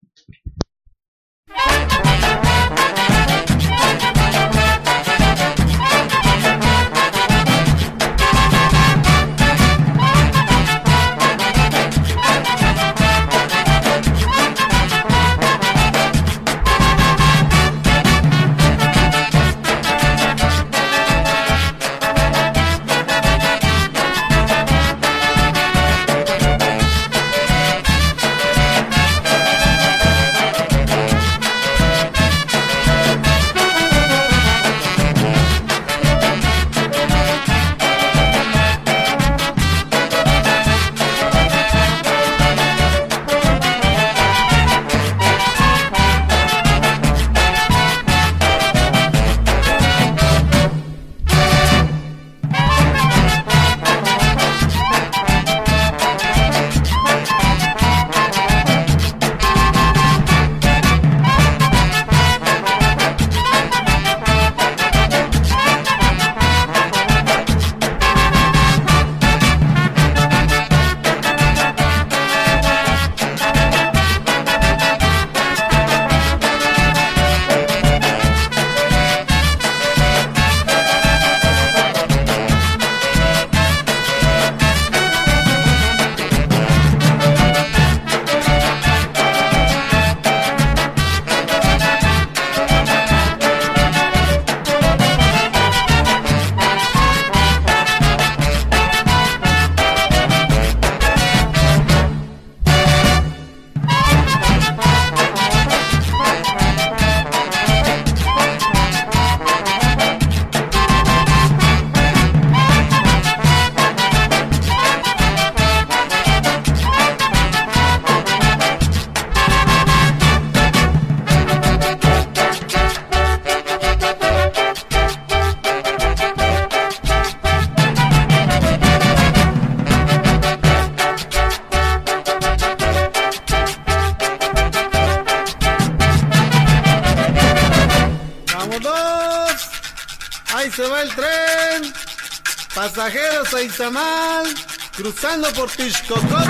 A: Pasajeros a Izamal, cruzando por Tixcocot.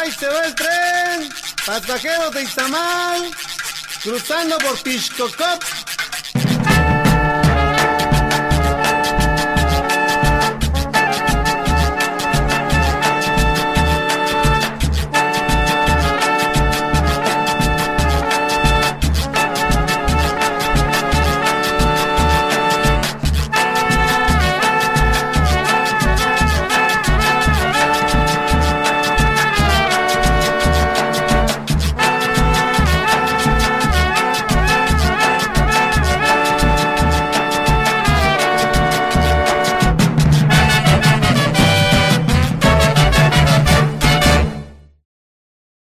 A: Pasajeros de Izamal, cruzando por Tixcocot.